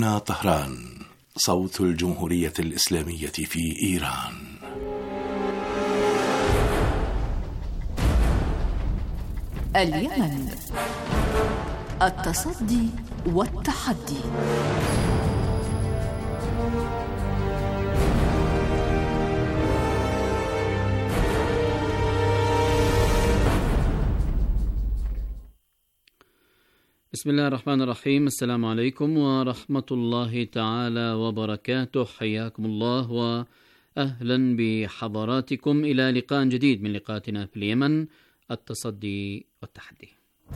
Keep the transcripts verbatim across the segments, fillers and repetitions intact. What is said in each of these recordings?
هنا طهران، صوت الجمهورية الإسلامية في إيران. اليمن، التصدي والتحدي. بسم الله الرحمن الرحيم. السلام عليكم ورحمة الله تعالى وبركاته. حياكم الله وأهلا بحضراتكم إلى لقاء جديد من لقاءاتنا في اليمن، التصدي والتحدي.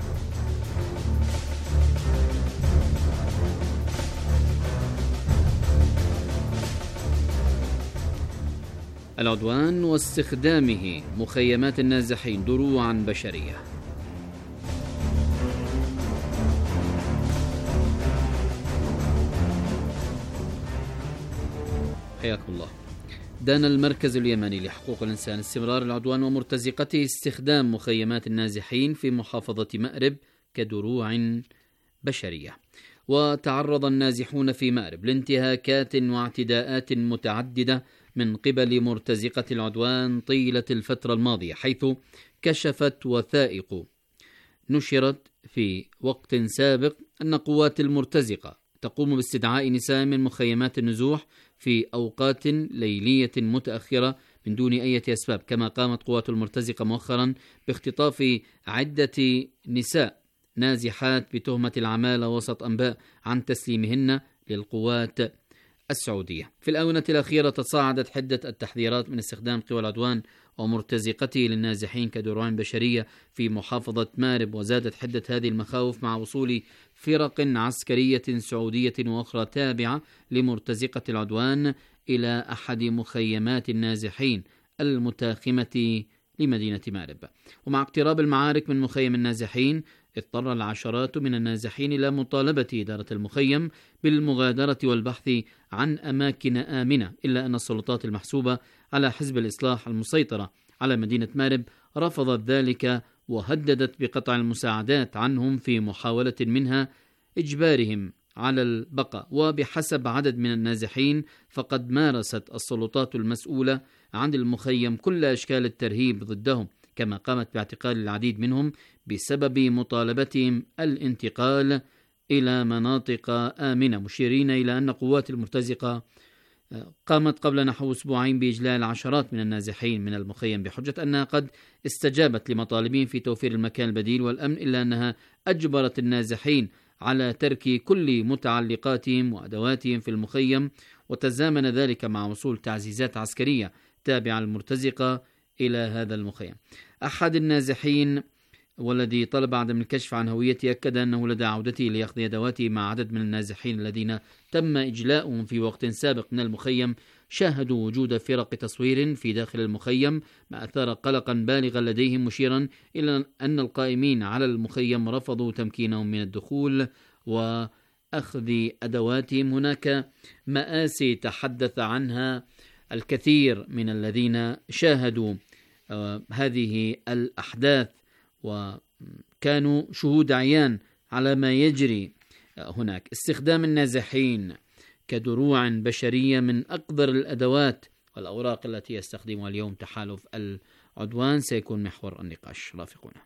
العدوان واستخدامه مخيمات النازحين دروعا بشرية. حياكم الله. دان المركز اليمني لحقوق الإنسان استمرار العدوان ومرتزقته استخدام مخيمات النازحين في محافظة مأرب كدروع بشرية. وتعرض النازحون في مأرب لانتهاكات واعتداءات متعددة من قبل مرتزقة العدوان طيلة الفترة الماضية، حيث كشفت وثائق نشرت في وقت سابق أن قوات المرتزقة تقوم باستدعاء نساء من مخيمات النزوح في أوقات ليلية متأخرة من دون أي أسباب، كما قامت قوات المرتزقة مؤخرا باختطاف عدة نساء نازحات بتهمة العمالة وسط أنباء عن تسليمهن للقوات السعودية. في الآونة الأخيرة تصاعدت حدة التحذيرات من استخدام قوى العدوان ومرتزقته للنازحين كدروع بشرية في محافظة مأرب، وزادت حدة هذه المخاوف مع وصول فرق عسكرية سعودية وأخرى تابعة لمرتزقة العدوان إلى أحد مخيمات النازحين المتاخمة لمدينة مأرب. ومع اقتراب المعارك من مخيم النازحين اضطر العشرات من النازحين إلى مطالبة إدارة المخيم بالمغادرة والبحث عن أماكن آمنة، إلا أن السلطات المحسوبة على حزب الإصلاح المسيطرة على مدينة مأرب رفضت ذلك وهددت بقطع المساعدات عنهم في محاولة منها إجبارهم على البقاء. وبحسب عدد من النازحين فقد مارست السلطات المسؤولة عن المخيم كل أشكال الترهيب ضدهم، كما قامت باعتقال العديد منهم بسبب مطالبتهم الانتقال إلى مناطق آمنة، مشيرين إلى أن قوات المرتزقة قامت قبل نحو أسبوعين بإجلاء العشرات من النازحين من المخيم بحجة أنها قد استجابت لمطالبهم في توفير المكان البديل والأمن، إلا أنها أجبرت النازحين على ترك كل متعلقاتهم وأدواتهم في المخيم، وتزامن ذلك مع وصول تعزيزات عسكرية تابعة للمرتزقة إلى هذا المخيم. أحد النازحين والذي طلب عدم الكشف عن هويته أكد أنه لدى عودته ليأخذ أدواته مع عدد من النازحين الذين تم إجلاؤهم في وقت سابق من المخيم شاهدوا وجود فرق تصوير في داخل المخيم، ما أثار قلقا بالغا لديهم، مشيرا إلى أن القائمين على المخيم رفضوا تمكينهم من الدخول وأخذ أدواتهم. هناك مآسي تحدث عنها الكثير من الذين شاهدوا آه هذه الأحداث وكانوا شهود عيان على ما يجري هناك. استخدام النازحين كدروع بشرية من أقدر الأدوات والأوراق التي يستخدمها اليوم تحالف العدوان سيكون محور النقاش. رافقونا.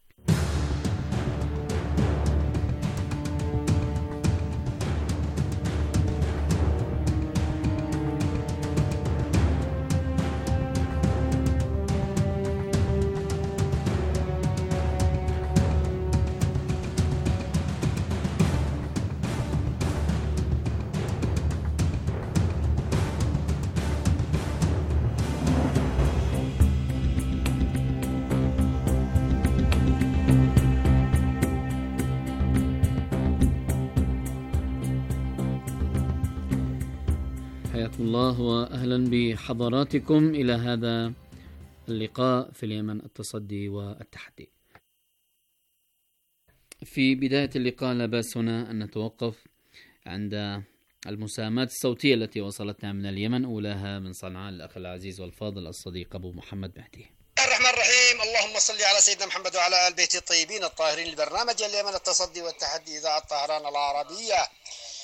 حياكم الله وأهلا بحضراتكم إلى هذا اللقاء في اليمن، التصدي والتحدي. في بداية اللقاء لا بأس هنا أن نتوقف عند المساهمات الصوتية التي وصلتنا من اليمن، أولاها من صنعاء الأخ العزيز والفاضل الصديق أبو محمد مهدي. الرحمن الرحيم. اللهم صل على سيدنا محمد وعلى آل بيته الطيبين الطاهرين. لبرنامج اليمن التصدي والتحدي إذاعة طهران العربية.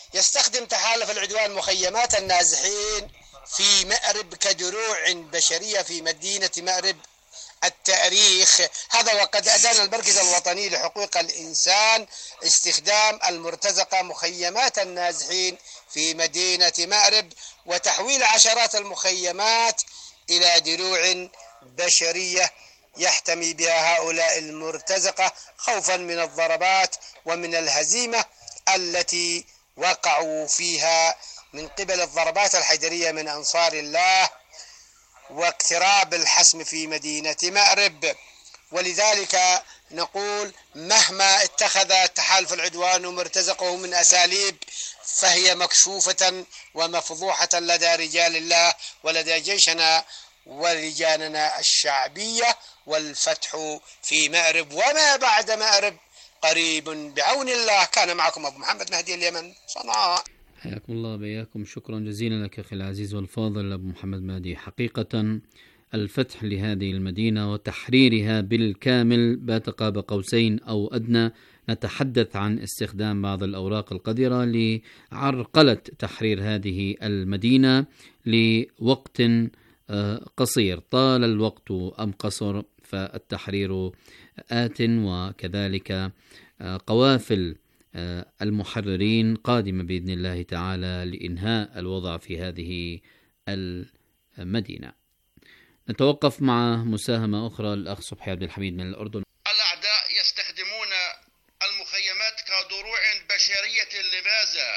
يستخدم تحالف العدوان مخيمات النازحين في مأرب كدروع بشرية في مدينة مأرب التاريخ. هذا وقد أدان المركز الوطني لحقوق الإنسان استخدام المرتزقة مخيمات النازحين في مدينة مأرب وتحويل عشرات المخيمات إلى دروع بشرية يحتمي بها هؤلاء المرتزقة خوفا من الضربات ومن الهزيمة التي وقعوا فيها من قبل الضربات الحيدرية من أنصار الله واقتراب الحسم في مدينة مأرب. ولذلك نقول مهما اتخذ تحالف العدوان ومرتزقه من أساليب فهي مكشوفة ومفضوحة لدى رجال الله ولدى جيشنا ولجاننا الشعبية، والفتح في مأرب وما بعد مأرب قريب بعون الله. كان معكم أبو محمد مهدي اليمن، صنعاء. حياكم الله بياكم. شكرا جزيلا لك أخي العزيز والفاضل أبو محمد مهدي. حقيقة الفتح لهذه المدينة وتحريرها بالكامل بات قاب قوسين أو أدنى. نتحدث عن استخدام بعض الأوراق القذرة لعرقلة تحرير هذه المدينة لوقت قصير. طال الوقت أم قصر فالتحرير آت، وكذلك قوافل المحررين قادمة بإذن الله تعالى لإنهاء الوضع في هذه المدينة. نتوقف مع مساهمة أخرى الأخ صبحي عبد الحميد من الأردن. الأعداء يستخدمون المخيمات كدروع بشرية. لماذا؟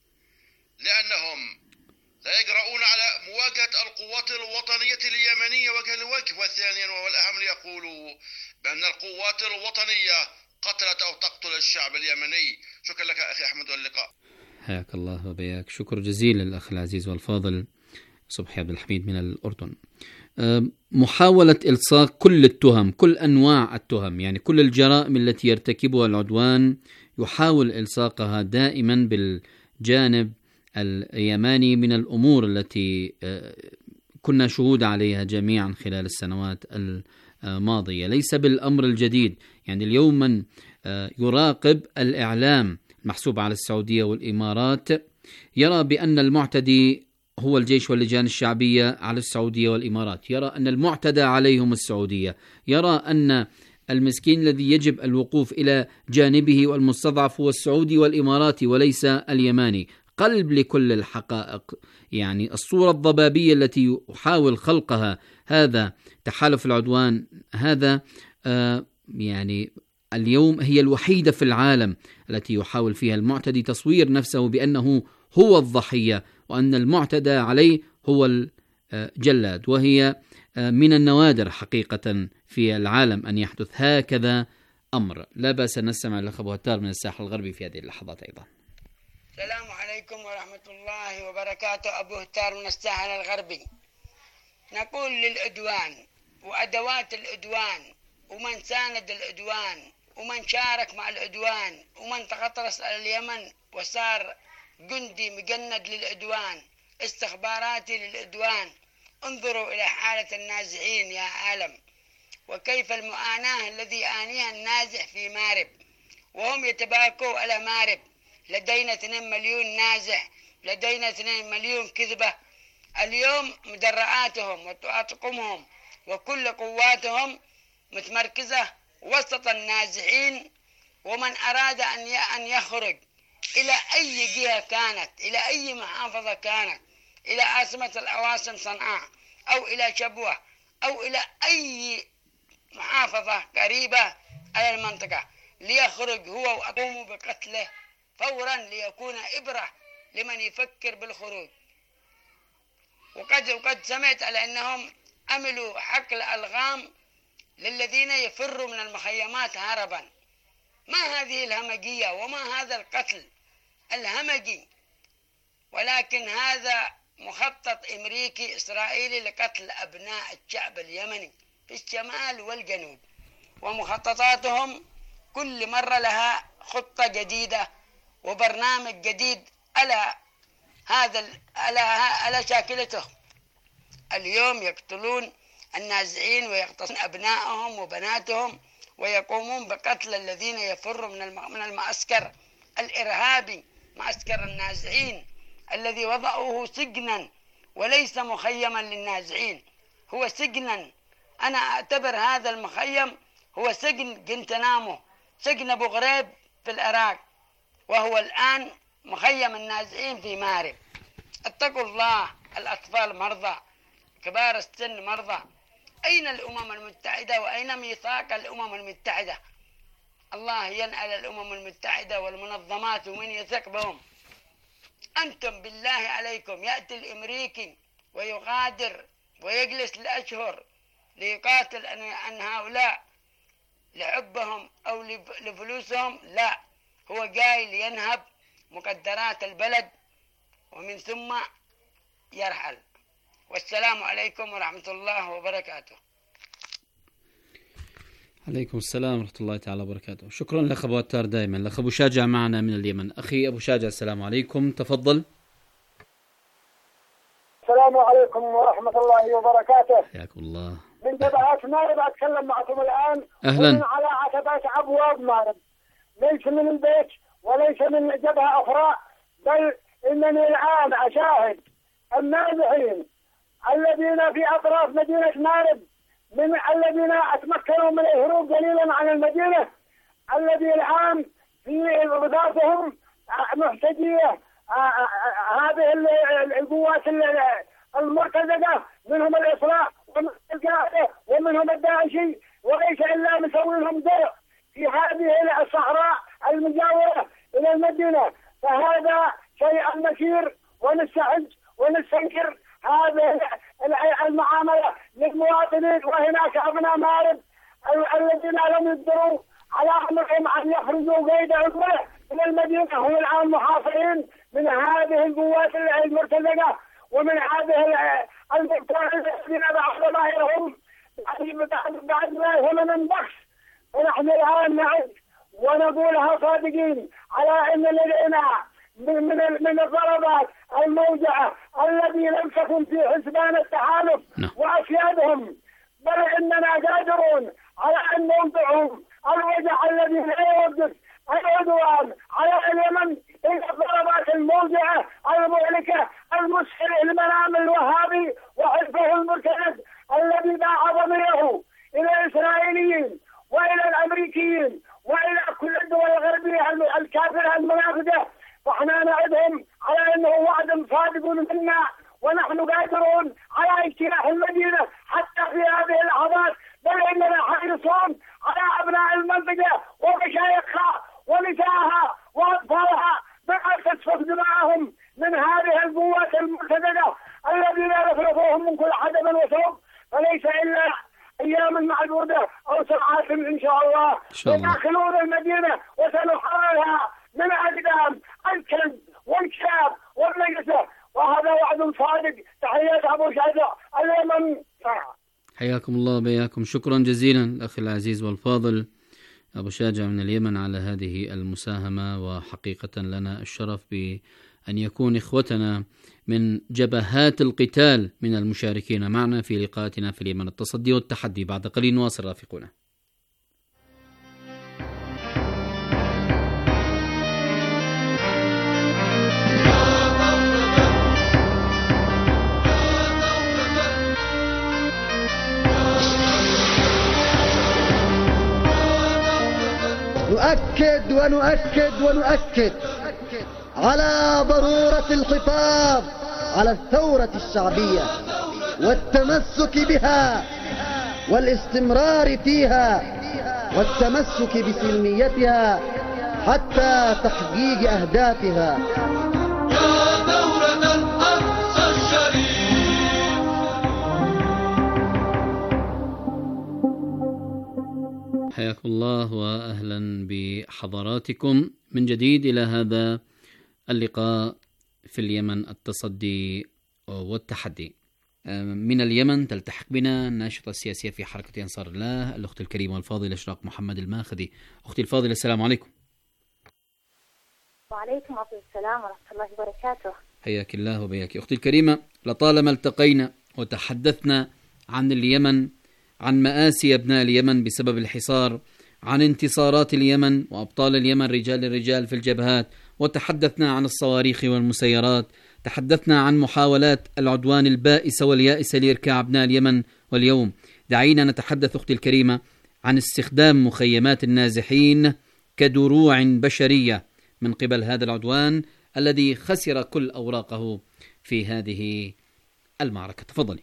لأنهم لا يجرؤون على مواجهة القوات الوطنية اليمنية وجه لوجه. وثانيا وهو الأهم يقولوا بأن القوات الوطنية قتلت أو تقتل الشعب اليمني. شكرا لك أخي أحمد، واللقاء. حياك الله وبياك. شكر جزيل الأخ العزيز والفاضل صبحي عبد الحميد من الأردن. محاولة إلصاق كل التهم، كل أنواع التهم، يعني كل الجرائم التي يرتكبها العدوان يحاول إلصاقها دائما بالجانب اليماني من الأمور التي كنا شهود عليها جميعا خلال السنوات الماضية. ليس بالأمر الجديد. يعني اليوم من يراقب الإعلام المحسوب على السعودية والإمارات يرى بأن المعتدي هو الجيش واللجان الشعبية على السعودية والإمارات، يرى أن المعتدى عليهم السعودية، يرى أن المسكين الذي يجب الوقوف إلى جانبه والمستضعف هو السعودي والإماراتي وليس اليماني. قلب لكل الحقائق. يعني الصورة الضبابية التي يحاول خلقها هذا تحالف العدوان هذا آه يعني اليوم هي الوحيدة في العالم التي يحاول فيها المعتدي تصوير نفسه بأنه هو الضحية وأن المعتدى عليه هو الجلاد، وهي من النوادر حقيقة في العالم أن يحدث هكذا أمر. لا بأس أن نستمع للأخ أبو هتار من الساحل الغربي في هذه اللحظات أيضا. السلام عليكم ورحمة الله وبركاته. أبو هتار من الساحل الغربي. نقول للعدوان وأدوات العدوان ومن ساند العدوان ومن شارك مع العدوان ومن تغطرس على اليمن وصار جندي مجند للعدوان استخباراتي للعدوان. انظروا إلى حالة النازحين يا عالم وكيف المعاناة الذي يعانيها النازح في مارب وهم يتباكوا على مارب. لدينا اثنين مليون نازح، لدينا اثنين مليون كذبة. اليوم مدرعاتهم وطاقمهم وكل قواتهم متمركزة وسط النازحين، ومن أراد أن يخرج إلى أي جهة كانت، إلى أي محافظة كانت، إلى عاصمة العواصم صنعاء أو إلى شبوة أو إلى أي محافظة قريبة على المنطقة ليخرج هو وأقوموا بقتله فورا ليكون إبرة لمن يفكر بالخروج. وقد وقد سمعت على أنهم عملوا حقل ألغام للذين يفروا من المخيمات هربا. ما هذه الهمجية وما هذا القتل الهمجي؟ ولكن هذا مخطط أمريكي إسرائيلي لقتل أبناء الشعب اليمني في الشمال والجنوب، ومخططاتهم كل مرة لها خطة جديدة وبرنامج جديد على هذا على على شاكلته. اليوم يقتلون النازحين ويغتصبون أبنائهم وبناتهم ويقومون بقتل الذين يفروا من من المعسكر الإرهابي معسكر النازحين الذي وضعوه سجنا وليس مخيما للنازحين، هو سجنا. أنا أعتبر هذا المخيم هو سجن جنتنامو، سجن أبو غريب في العراق، وهو الآن مخيم النازحين في مارب. اتقوا الله، الأطفال مرضى، كبار السن مرضى. أين الأمم المتحدة وأين ميثاق الأمم المتحدة؟ الله ينعل الأمم المتحدة والمنظمات ومن يثق بهم. أنتم بالله عليكم يأتي الأمريكي ويغادر ويجلس لأشهر ليقاتل عن هؤلاء لحبهم أو لفلوسهم؟ لا، هو جاي لينهب مقدرات البلد ومن ثم يرحل. والسلام عليكم ورحمة الله وبركاته. عليكم السلام ورحمة الله تعالى وبركاته. شكرا لك أبو عتار دائما. الأخ أبو شاجع معنا من اليمن. أخي أبو شاجع السلام عليكم، تفضل. السلام عليكم ورحمة الله وبركاته. حياكم الله. من جبهات مارب أتكلم معكم الآن. أهلا. ومن على عتبات أبواب مارب، ليس من البيت وليس من جبهة أخرى، بل إنني الآن أشاهد النازحين الذين في أطراف مدينة مارب، من الذين أتمكنوا من الهروب قليلا عن المدينة، الذي الآن في رباطهم محتجية هذه القوات المرتزقة، منهم الإصلاح ومنهم الداعشي، وليس إلا مسوي لهم درع في هذه الصحراء المجاورة إلى المدينة. فهذا شيء نكير ونستحج ونستنكر هذه المعاملة للمواطنين. وهناك أبناء مارب الذين لم يقدروا على أمرهم أن يخرجوا قيد عمره من المدينة، هم الآن محاصرين من هذه القوات المرتزقة ومن هذه المقترحين الذين بعد ظاهرهم بعد ما من بخس. ونحن الآن نعد ونقولها صادقين على أن لدينا من من الضربات الموجعة الذي لم تكن في حسبان التحالف وأسيادهم، بل إننا قادرون على أن ننطعهم الوجع الذي لا يوقف العدوان على اليمن إلى الضربات الموجعة المهلكة المسحر المنام الوهابي وحزبه المرتد الذي باع ضميره إلى الإسرائيليين وإلى الأمريكيين وإلى كل الدول الغربية الكافرة المنافقة. فاحنا نعدهم على أنه وعد صادق منا، ونحن قادرون على اجتياح المدينة حتى في هذه اللحظات، بل إننا حريصون على أبناء المنطقة ومشايخها ونسائها وأطفالها بأن تسفك دماءهم من هذه القوات المرتدة الذين يفرضوهم من كل حدب وثوب. فليس إلا أيام معدودة أو ساعات إن شاء الله يدخلون المدينة وسنحررها من أقدام الكلب والكلاب والنجسة، وهذا وعد صادق. تحيات أبو شاجع اليمن. حياكم الله بياكم. شكرا جزيلا الأخ العزيز والفاضل أبو شاجع من اليمن على هذه المساهمة، وحقيقة لنا الشرف بأن يكون إخوتنا من جبهات القتال من المشاركين معنا في لقاءاتنا في اليمن. التصدي والتحدي بعد قليل نواصل رافقنا. نؤكد ونؤكد ونؤكد على ضرورة الحفاظ على الثورة الشعبية والتمسك بها والاستمرار فيها والتمسك بسلميتها حتى تحقيق أهدافها. يا ثورة الأقصى الشريف. حياكم الله وأهلا بحضراتكم من جديد إلى هذا اللقاء في اليمن، التصدي والتحدي. من اليمن تلتحق بنا الناشطة السياسية في حركة أنصار الله الأخت الكريمة والفاضلة إشراق محمد الماخذي. أختي الفاضلة السلام عليكم. وعليكم السلام ورحمة الله وبركاته. حياك الله وبياك. أختي الكريمة، لطالما التقينا وتحدثنا عن اليمن، عن مآسي أبناء اليمن بسبب الحصار، عن انتصارات اليمن وأبطال اليمن رجال الرجال في الجبهات وتحدثنا عن الصواريخ والمسيرات، تحدثنا عن محاولات العدوان البائسة واليائسة لإركاع أبناء اليمن. واليوم دعينا نتحدث أختي الكريمة عن استخدام مخيمات النازحين كدروع بشرية من قبل هذا العدوان الذي خسر كل أوراقه في هذه المعركة. تفضلي.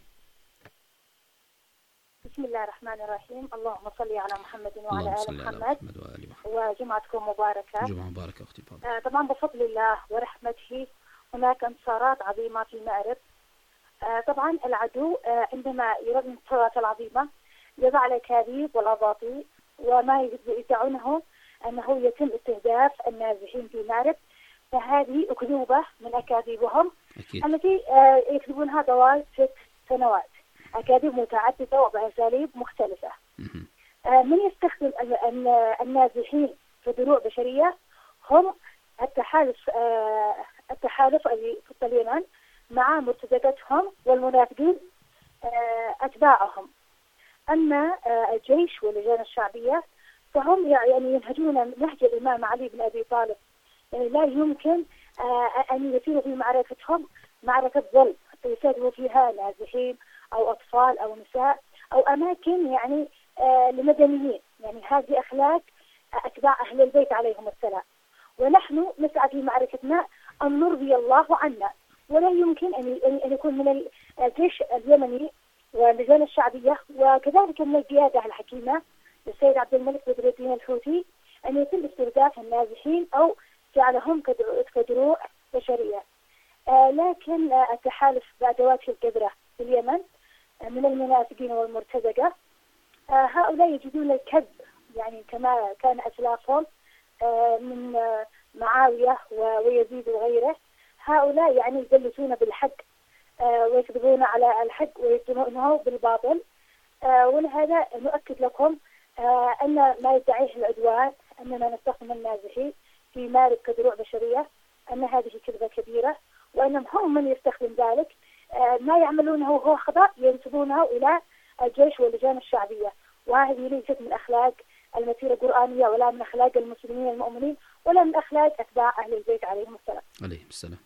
بسم الله الرحمن الرحيم. اللهم صل على محمد وعلى آل محمد, محمد وآل محمد. وجمعتكم مباركة. جمعة مباركة أختي الفاضلة. آه طبعا بفضل الله ورحمته هناك انتصارات عظيمة في مأرب. آه طبعا العدو آه عندما يرد الانتصارات العظيمة يضع الأكاذيب والأباطيل وما يدعونه أنه يتم استهداف النازحين في مأرب، فهذه أكذوبة من أكاذيبهم التي آه يكذبونها طوال ست سنوات، أكاذيب متعددة وبأساليب مختلفة. آه من يستخدم النازحين كدروع بشرية هم التحالف آه التحالف اللي في اليمن مع مرتزقتهم والمنافقين آه أتباعهم. أما آه الجيش واللجان الشعبية فهم يعني ينهجون نهج الإمام علي بن أبي طالب، يعني لا يمكن آه أن يسيروا في معركتهم معركة ظلم يستهدفوا فيها نازحين أو أطفال أو نساء أو أماكن يعني آه لمدنيين. يعني هذه أخلاق أتباع أهل البيت عليهم السلام، ونحن نسعى في معركتنا أن نرضي الله عنا، ولا يمكن أن يكون من الجيش اليمني واللجان الشعبية وكذلك من القيادة الحكيمة للسيد عبد الملك بدر الدين الحوثي أن يتم استرداد النازحين أو جعلهم كدروع بشرية. آه لكن آه التحالف بأدوات القدرة في اليمن آه من المنافقين والمرتزقة آه هؤلاء يجدون الكذب، يعني كما كان أسلافهم آه من آه معاوية ويزيد وغيره. هؤلاء يعني يدلسون بالحق آه ويكذبون على الحق ويدلونه بالباطل. آه ولهذا نؤكد لكم آه أن ما يدعيه العدوان أننا نستخدم النازحين في مأرب كدروع بشرية أن هذه كذبة كبيرة، وأنهم هم من يستخدم ذلك. آه ما يعملونه هو خطأ ينسبونه إلى الجيش واللجان الشعبية، وهذه ليست من أخلاق المسيرة القرآنية ولا من أخلاق المسلمين المؤمنين ولا من أخلاق أتباع أهل البيت عليهم السلام. عليهم السلام.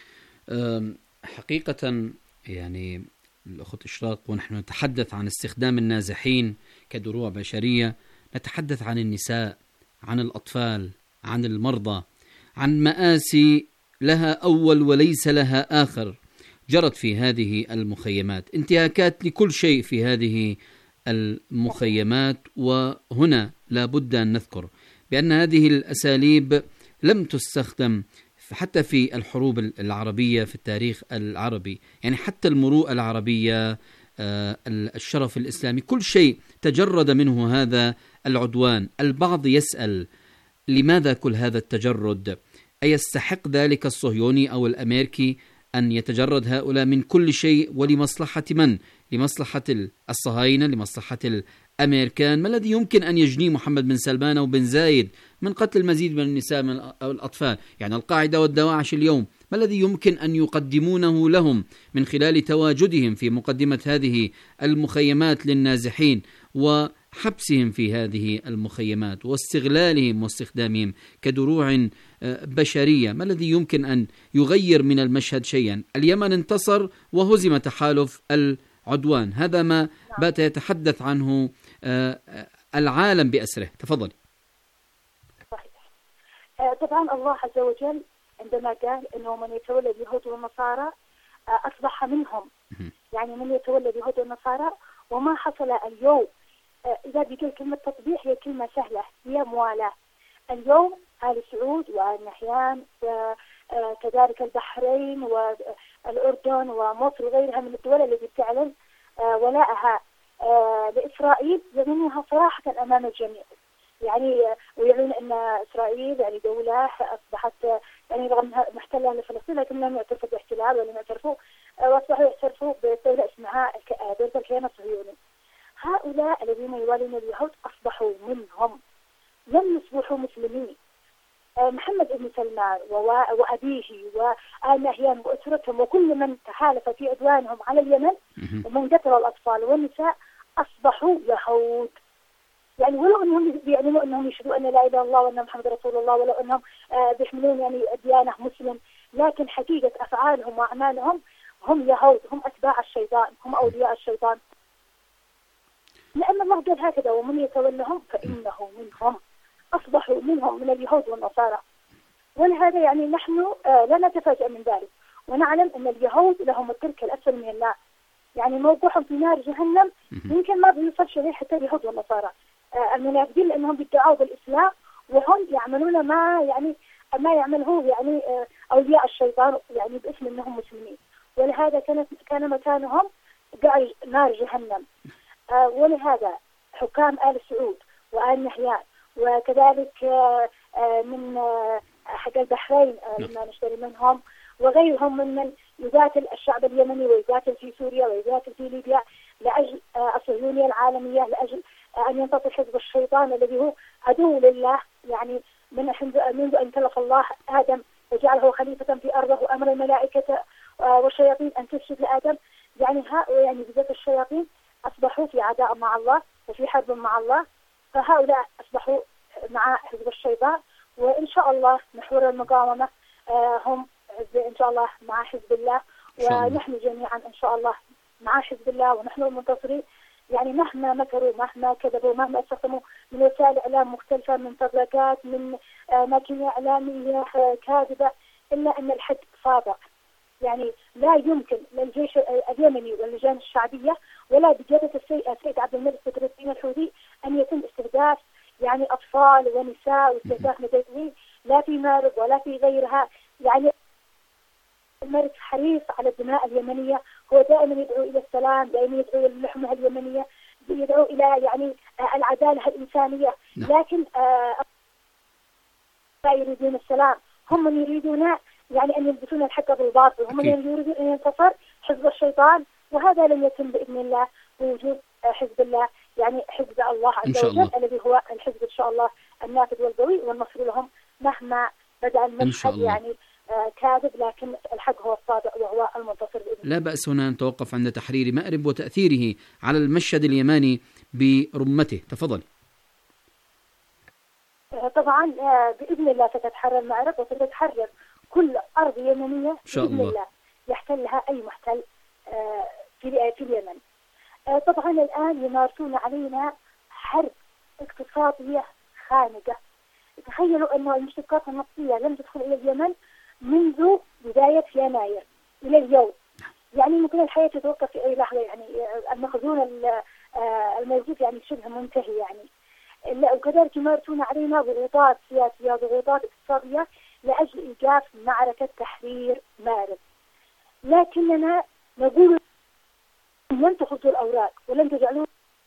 حقيقة يعني الأخت إشراق، ونحن نتحدث عن استخدام النازحين كدروع بشرية، نتحدث عن النساء، عن الأطفال، عن المرضى، عن مآسي لها أول وليس لها آخر جرت في هذه المخيمات، انتهاكات لكل شيء في هذه المخيمات. وهنا لا بد أن نذكر بأن هذه الأساليب لم تستخدم حتى في الحروب العربية في التاريخ العربي، يعني حتى المروءة العربية، الشرف الإسلامي، كل شيء تجرد منه هذا العدوان. البعض يسأل لماذا كل هذا التجرد؟ أيستحق ذلك الصهيوني أو الأمريكي أن يتجرد هؤلاء من كل شيء؟ ولمصلحة من؟ لمصلحة الصهاينة؟ لمصلحة الأمريكان؟ ما الذي يمكن أن يجنيه محمد بن سلمان أو بن زايد من قتل المزيد من النساء أو الأطفال؟ يعني القاعدة والدواعش اليوم ما الذي يمكن أن يقدمونه لهم من خلال تواجدهم في مقدمة هذه المخيمات للنازحين وحبسهم في هذه المخيمات واستغلالهم واستخدامهم كدروع بشرية؟ ما الذي يمكن أن يغير من المشهد شيئا؟ اليمن انتصر وهزم تحالف العدوان، هذا ما بات يتحدث عنه العالم بأسره. تفضلي. صحيح. طبعا الله عز وجل عندما قال أنه من يتولى اليهود والنصارى أصبح منهم، يعني من يتولى اليهود والنصارى. وما حصل اليوم إذا بقول كلمة تطبيع هي كلمة سهلة، هي موالاة. اليوم آل سعود وآل نحيان وكذلك البحرين والأردن ومصر وغيرها من الدول التي تعلن ولاءها لإسرائيل يعلنونها صراحة أمام الجميع، يعني ويعلن أن إسرائيل يعني دولة أصبحت يعني رغم محتلة لفلسطين لكن لم يعترفوا باحتلال ولم يعترفوا وأصبحوا يعترفوا بدولة اسمها دولة الكيان الصهيوني. هؤلاء الذين يوالون اليهود أصبحوا منهم، لم يصبحوا مسلمين. محمد بن سلمان وأبيه وآل نهيان وأسرتهم وكل من تحالف في عدوانهم على اليمن ومن قتل الأطفال والنساء أصبحوا يهود. يعني ولو انهم بيعلنوا انهم يشهدوا ان لا اله الا الله وان محمد رسول الله، ولو انهم آه بيحملون يعني ديانه مسلم، لكن حقيقه افعالهم واعمالهم هم يهود، هم اتباع الشيطان، هم اولياء الشيطان. لان الله قال هكذا: ومن يتولهم فانه منهم، اصبحوا منهم من اليهود والنصارى. ولهذا يعني نحن آه لا نتفاجأ من ذلك، ونعلم ان اليهود لهم الترك الاسفل من النار، يعني موقعهم في نار جهنم يمكن ما بيوصلش اليه حتى اليهود والنصارى آه المنافقين، لانهم بيدعوا بالاسلام وهم يعملون ما يعني ما يعمله يعني آه اولياء الشيطان يعني باسم انهم مسلمين. ولهذا كانت كان مكانهم قاع نار جهنم. آه ولهذا حكام آل سعود وآل نهيان وكذلك آه آه من آه حق البحرين آه لما نشتري منهم وغيرهم ممن يقاتل الشعب اليمني ويقاتل في سوريا ويقاتل في ليبيا لأجل آه الصهيونية العالمية، لأجل آه أن ينتصر حزب الشيطان الذي هو عدو لله، يعني من منذ أن خلق الله آدم وجعله خليفة في أرضه وأمر الملائكة آه والشياطين أن تسجد لآدم. يعني هؤلاء يعني بالذات الشياطين أصبحوا في عداء مع الله وفي حرب مع الله، فهؤلاء أصبحوا مع حزب الشيطان. وإن شاء الله محور المقاومة آه هم إن شاء الله مع حزب الله، ونحن جميعا إن شاء الله مع حزب الله ونحن المنتصرين. يعني مهما مكروا مهما كذبوا مهما استخدموا من وسائل إعلام مختلفة، من تبركات، من آه ماكينة إعلامية كاذبة، إلا أن الحق صادق. يعني لا يمكن للجيش اليمني واللجان الشعبية ولا بقيادة السيد عبد الملك بدر الدين الحوثي أن يتم استهداف يعني أطفال ونساء واستهداف مدنيين لا في مارب ولا في غيرها. يعني الملك حريص على الدماء اليمنية، هو دائما يدعو إلى السلام، دائما يدعو إلى اللحمة اليمنية، يدعو إلى يعني العدالة الإنسانية، لكن آه لا يريدون السلام، هم من يريدون يعني أن يلبسون الحق بالباطل، هم من يريدون أن ينتصر حزب الشيطان، وهذا لن يتم بإذن الله بوجود حزب الله، يعني حزب الله عز وجل الذي هو الحزب إن شاء الله النافذ والقوي، والنصر لهم مهما بدأ المشهد يعني آه كاذب، لكن الحق هو الصادق وهو المنتصر بإذن الله. لا بأس هنا أن نتوقف عند تحرير مأرب وتأثيره على المشهد اليماني برمته. تفضل. آه طبعا آه بإذن الله ستتحرر مأرب وستتحرر كل أرض يمنية بإذن الله. الله يحتلها أي محتل آه في في اليمن. آه طبعا الآن يمارسون علينا حرب اقتصادية خانقة. تخيلوا أن المشتقات النفطية لم تدخل إلى اليمن منذ بداية يناير إلى اليوم، يعني ممكن الحياة تتوقف في أي لحظة، يعني المخزون الموجود يعني شبه منتهي يعني. وكذلك يمارسون علينا ضغوطات سياسية ضغوطات اقتصادية لأجل إيقاف معركة تحرير مأرب، لكننا نقول لن تخذوا الأوراق ولن تجعلوا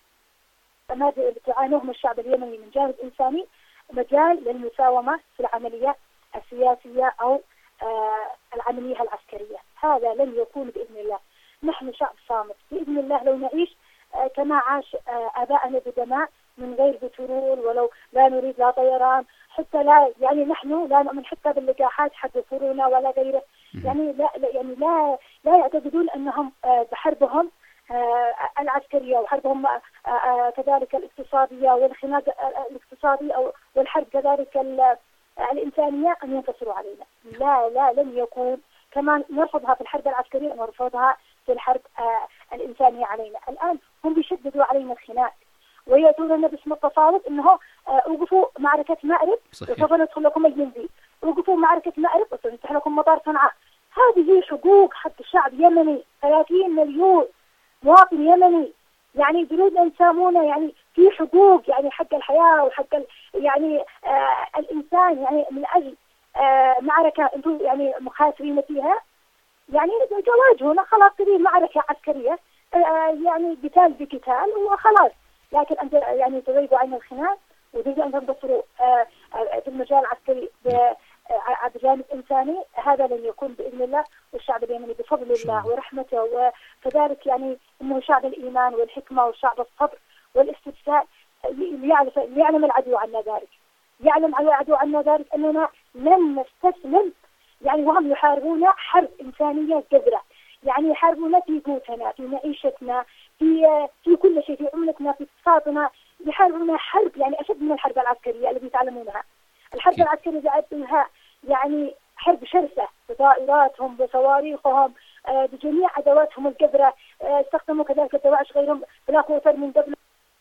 ما تعانوه من الشعب اليمني من جانب إنساني مجال للمساومة في العملية السياسية أو آه العملية العسكرية. هذا لن يكون بإذن الله. نحن شعب صامت بإذن الله، لو نعيش آه كما عاش آه آباءنا بدماء من غير بترول، ولو لا نريد لا طيران، حتى لا يعني نحن لا نؤمن حتى باللقاحات حق كورونا ولا غيره، يعني لا يعني لا لا يعتقدون أنهم آه بحربهم آه العسكرية وحربهم آه آه كذلك الاقتصادية والخناق الاقتصادي أو والحرب كذلك الإنسانية أن ينتصروا علينا. لا لا لن يكون. كمان نرفضها في الحرب العسكرية ونرفضها في الحرب آه الإنسانية علينا. الآن هم بيشددوا علينا الخناق ويأتون باسم التفاوض إنه آه وقفوا معركة مأرب وسوف ندخل لكم الجندي، وقفوا معركة مأرب وسوف نفتح لكم مطار صنعاء. هذه حقوق حق الشعب اليمني، ثلاثين مليون مواطن يمني، يعني يريدون أن يسامونا يعني في حقوق، يعني حق الحياة وحق يعني آه الإنسان، يعني من أجل آه معركة أنتم يعني مخاطرين فيها، يعني تواجهونا خلاص تريد معركة عسكرية آه يعني قتال بقتال وخلاص، لكن أنت يعني تريدوا عين الخناق وتريدوا أن تنتصروا آه في المجال العسكري بجانب إنساني. هذا لن يكون بإذن الله. والشعب اليمني بفضل الله ورحمته وكذلك يعني إنه شعب الإيمان والحكمة والشعب الصبر والاستفساء، يعلم العدو عنا ذلك، يعلم العدو عنا ذلك أننا لن نستسلم، يعني وهم يحاربون حرب إنسانية جذرة، يعني يحاربون في قوتنا في معيشتنا في في كل شيء، في عملتنا في اقتصادنا، يحاربون حرب يعني أشد من الحرب العسكرية التي تعلمونها. الحرب العسكرية جعلتها يعني حرب شرسة بطائراتهم بصواريخهم آه بجميع أدواتهم القذرة، آه استخدموا كذلك الدواعش غيرهم بلا قوة من قبل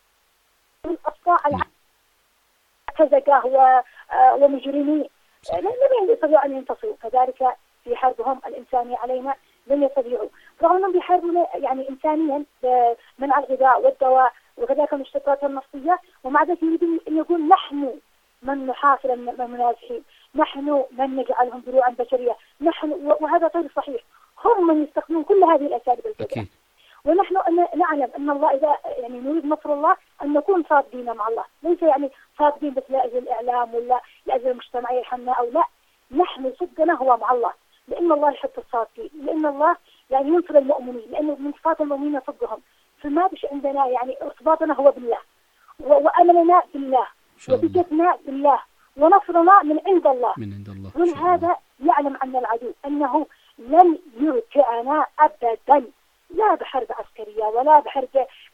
الأصقاع العزقة ومجرمين لم يستطيعوا أن ينتصروا. كذلك في حربهم الإنسانية علينا لم يستطيعوا، رغم أنهم بيحاربون يعني إنسانيا منع الغذاء والدواء وكذلك المشتقات النفطية، ومع ذلك يريدون أن يقول نحن من نحاصر المنازحين، نحن من نجعلهم دروعا بشرية، نحن، وهذا غير صحيح. هم من يستخدمون كل هذه الأساليب الكبيرة، ونحن نعلم أن الله إذا يعني نريد نصر الله أن نكون صادقين مع الله، ليس يعني صادقين بس لأجل الإعلام ولا لأجل المجتمع يرحمنا أو لا، نحن صدقنا هو مع الله، لأن الله يحب الصادقين، لأن الله يعني ينصر المؤمنين، لأن من صفات المؤمنين صدقهم. فما بش عندنا يعني ارتباطنا هو بالله وأملنا بالله وثقتنا بالله ونصرنا من عند الله، من عند الله. ولهذا يعلم عن العدو أنه لن يركعنا أبدا، لا بحرب عسكرية ولا بحرب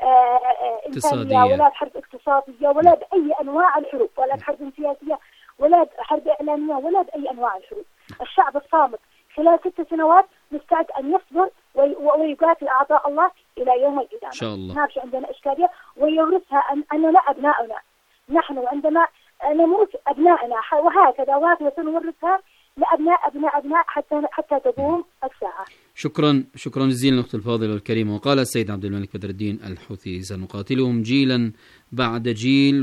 إنسانية ولا بحرب اقتصادية ولا بأي أنواع الحروب، ولا بحرب سياسية ولا بحرب إعلامية ولا بأي أنواع الحروب. الشعب الصامت خلال ست سنوات مستعد أن يصبر ويقاتل أعضاء الله إلى يوم القيامة إن شاء الله. ما في عندنا إشكالية، ويورثها أن أننا أبناؤنا، نحن عندما نموت أبنائنا وهكذا وهكذا سنورثها لأبناء أبناء أبناء حتى حتى تقوم الساعة. شكرا شكرا جزيلا أخت الفاضلة والكريمة. وقال السيد عبد الملك بدر الدين الحوثي: سنقاتلهم جيلا بعد جيل،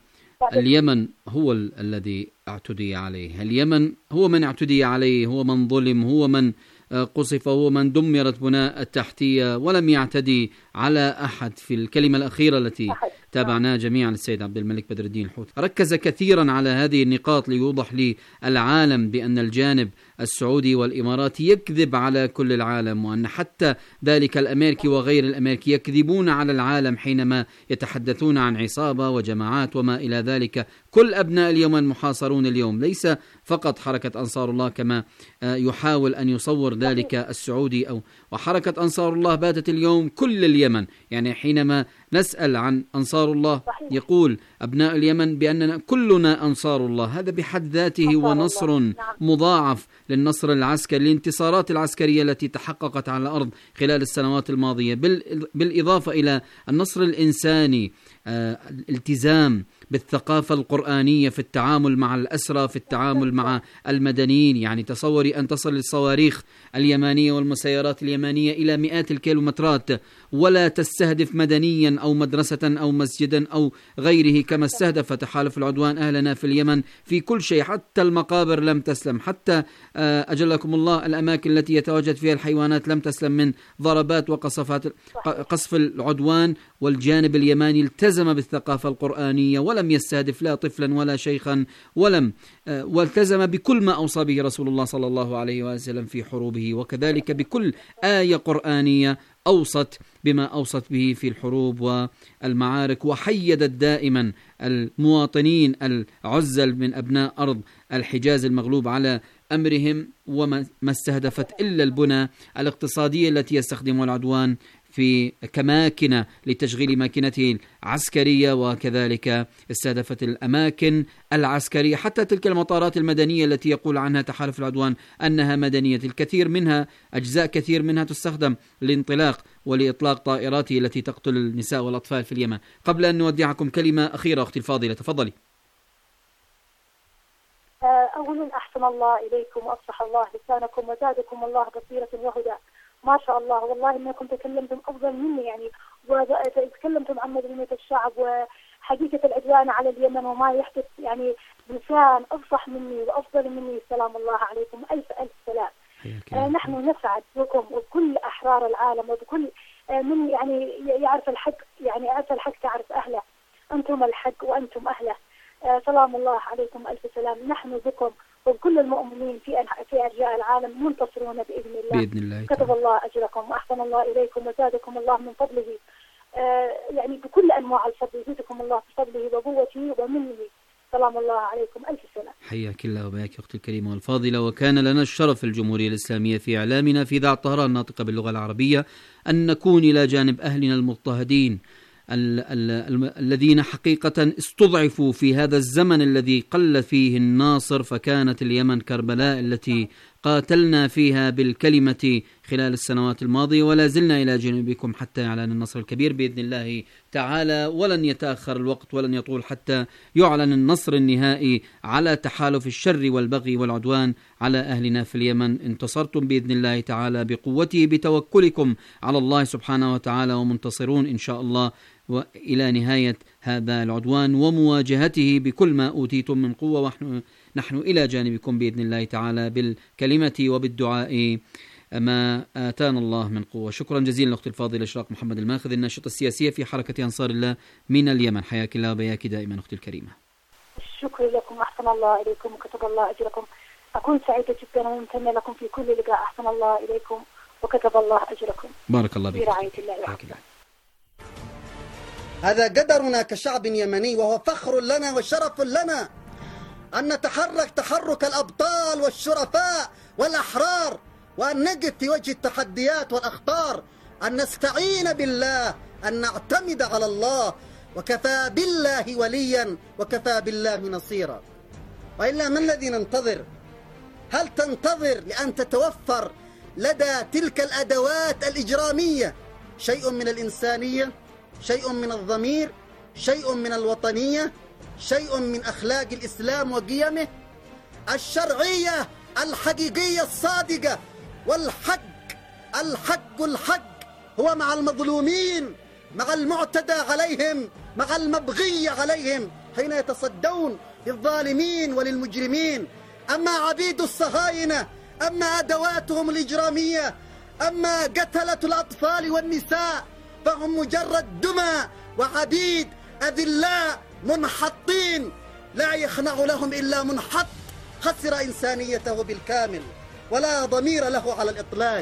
واليمن هو ال- الذي اعتدي عليه، اليمن هو من اعتدي عليه، هو من ظلم، هو من قصف، هو من دمرت بناء التحتية ولم يعتدي على أحد. في الكلمة الأخيرة التي تابعناها جميعا السيد عبد الملك بدر الدين الحوثي ركز كثيرا على هذه النقاط ليوضح للعالم بأن الجانب السعودي والإماراتي يكذب على كل العالم، وأن حتى ذلك الأمريكي وغير الأمريكي يكذبون على العالم حينما يتحدثون عن عصابة وجماعات وما إلى ذلك. كل أبناء اليمن محاصرون اليوم، ليس فقط حركة أنصار الله كما يحاول أن يصور ذلك السعودي، أو وحركة أنصار الله باتت اليوم كل اليمن. يعني حينما نسأل عن أنصار الله يقول أبناء اليمن بأننا كلنا أنصار الله، هذا بحد ذاته ونصر مضاعف للنصر العسكري، للانتصارات العسكرية التي تحققت على الأرض خلال السنوات الماضية، بالإضافة إلى النصر الإنساني، آه، الالتزام بالثقافة القرآنية في التعامل مع الأسرى، في التعامل مع المدنيين. يعني تصوري أن تصل الصواريخ اليمانية والمسيرات اليمانية إلى مئات الكيلومترات ولا تستهدف مدنيا أو مدرسة أو مسجدا أو غيره كما استهدف تحالف العدوان أهلنا في اليمن في كل شيء. حتى المقابر لم تسلم، حتى أجلكم الله الأماكن التي يتواجد فيها الحيوانات لم تسلم من ضربات وقصفات قصف العدوان. والجانب اليماني التزم بالثقافة القرآنية ولم يستهدف لا طفلا ولا شيخا، ولم والتزم بكل ما أوصى به رسول الله صلى الله عليه وسلم في حروبه، وكذلك بكل آية قرآنية أوصت بما أوصت به في الحروب والمعارك، وحيدت دائما المواطنين العزل من أبناء أرض الحجاز المغلوب على أمرهم، وما استهدفت إلا البنى الاقتصادية التي يستخدمها العدوان في كماكنة لتشغيل ماكنته العسكرية، وكذلك استهدفت الأماكن العسكرية، حتى تلك المطارات المدنية التي يقول عنها تحالف العدوان أنها مدنية، الكثير منها أجزاء كثير منها تستخدم لانطلاق ولإطلاق طائراته التي تقتل النساء والأطفال في اليمن. قبل أن نودعكم كلمة أخيرة أختي الفاضلة، تفضلي. أولا أحسن الله إليكم وأصلح الله لسانكم وزادكم الله بصيرة وهدى، ما شاء الله، والله إنكم تكلمتم أفضل مني يعني، وتكلمتم عن مدنية الشعب وحقيقة العدوان على اليمن وما يحدث يعني بلسان أفصح مني وأفضل مني. سلام الله عليكم، ألف ألف سلام. آه نحن نسعد بكم وبكل أحرار العالم وبكل آه من يعني يعرف الحق، يعني يعرف الحق تعرف أهله، أنتم الحق وأنتم أهله. آه سلام الله عليكم، ألف سلام. نحن بكم وكل المؤمنين في في أرجاء العالم منتصرون بإذن الله. بإذن الله. كتب الله أجركم وأحسن الله إليكم وزادكم الله من فضله، آه يعني بكل أنواع الفضل، يزيدكم الله بفضله وقوته ومنه. سلام الله عليكم، ألف سلام. حياك الله وبياك أختي الكريمة والفاضلة. وكان لنا الشرف في الجمهورية الإسلامية في إعلامنا في إذاعة طهران الناطقة باللغة العربية أن نكون إلى جانب أهلنا المضطهدين ال ال الذين حقيقة استضعفوا في هذا الزمن الذي قل فيه الناصر، فكانت اليمن كربلاء التي قاتلنا فيها بالكلمة خلال السنوات الماضية، ولا زلنا إلى جانبكم حتى يعلن النصر الكبير بإذن الله تعالى. ولن يتأخر الوقت ولن يطول حتى يعلن النصر النهائي على تحالف الشر والبغي والعدوان على أهلنا في اليمن. انتصرتم بإذن الله تعالى بقوته بتوكلكم على الله سبحانه وتعالى، ومنتصرون إن شاء الله وإلى نهاية هذا العدوان ومواجهته بكل ما أوتيتم من قوة، ونحن نحن إلى جانبكم بإذن الله تعالى بالكلمة وبالدعاء ما آتانا الله من قوة. شكرا جزيلا أختي الفاضلة إشراق محمد الماخذ، الناشطة السياسية في حركة أنصار الله من اليمن. حياك الله وبياك دائما أختي الكريمة. شكرا لكم، أحسن الله إليكم وكتب الله أجركم. أكون سعيدة جدا وممتنة لكم في كل لقاء. أحسن الله إليكم وكتب الله أجركم. بارك الله بك. برعاية الله وحفظه. هذا قدرنا كشعب يمني، وهو فخر لنا وشرف لنا أن نتحرك تحرك الأبطال والشرفاء والأحرار، وأن نقف في وجه التحديات والأخطار، أن نستعين بالله، أن نعتمد على الله، وكفى بالله وليا وكفى بالله نصيرا. وإلا ما الذي ننتظر؟ هل تنتظر لأن تتوفر لدى تلك الأدوات الإجرامية شيء من الإنسانية، شيء من الضمير، شيء من الوطنية، شيء من أخلاق الإسلام وقيمه الشرعية الحقيقية الصادقة؟ والحق الحق الحق هو مع المظلومين، مع المعتدى عليهم، مع المبغي عليهم، حين يتصدون للظالمين وللمجرمين. أما عبيد الصهاينة، أما أدواتهم الإجرامية، أما قتلة الأطفال والنساء، فهم مجرد دمى وعبيد أذلاء منحطين، لا يخنع لهم إلا منحط خسر إنسانيته بالكامل ولا ضمير له على الإطلاق.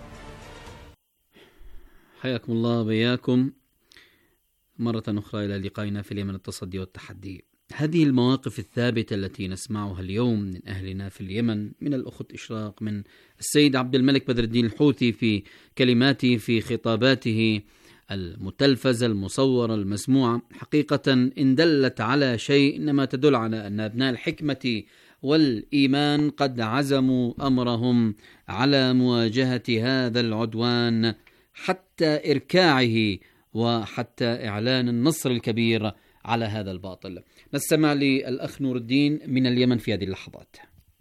حياكم الله وبياكم مرة أخرى إلى لقائنا في اليمن، التصدي والتحدي. هذه المواقف الثابتة التي نسمعها اليوم من أهلنا في اليمن، من الأخت إشراق، من السيد عبد الملك بدر الدين الحوثي في كلماته في خطاباته المتلفزة المصورة المسموعة، حقيقة إن دلت على شيء إنما تدل على أن أبناء الحكمة والإيمان قد عزموا أمرهم على مواجهة هذا العدوان حتى إركاعه وحتى إعلان النصر الكبير على هذا الباطل. نستمع للأخ نور الدين من اليمن في هذه اللحظات.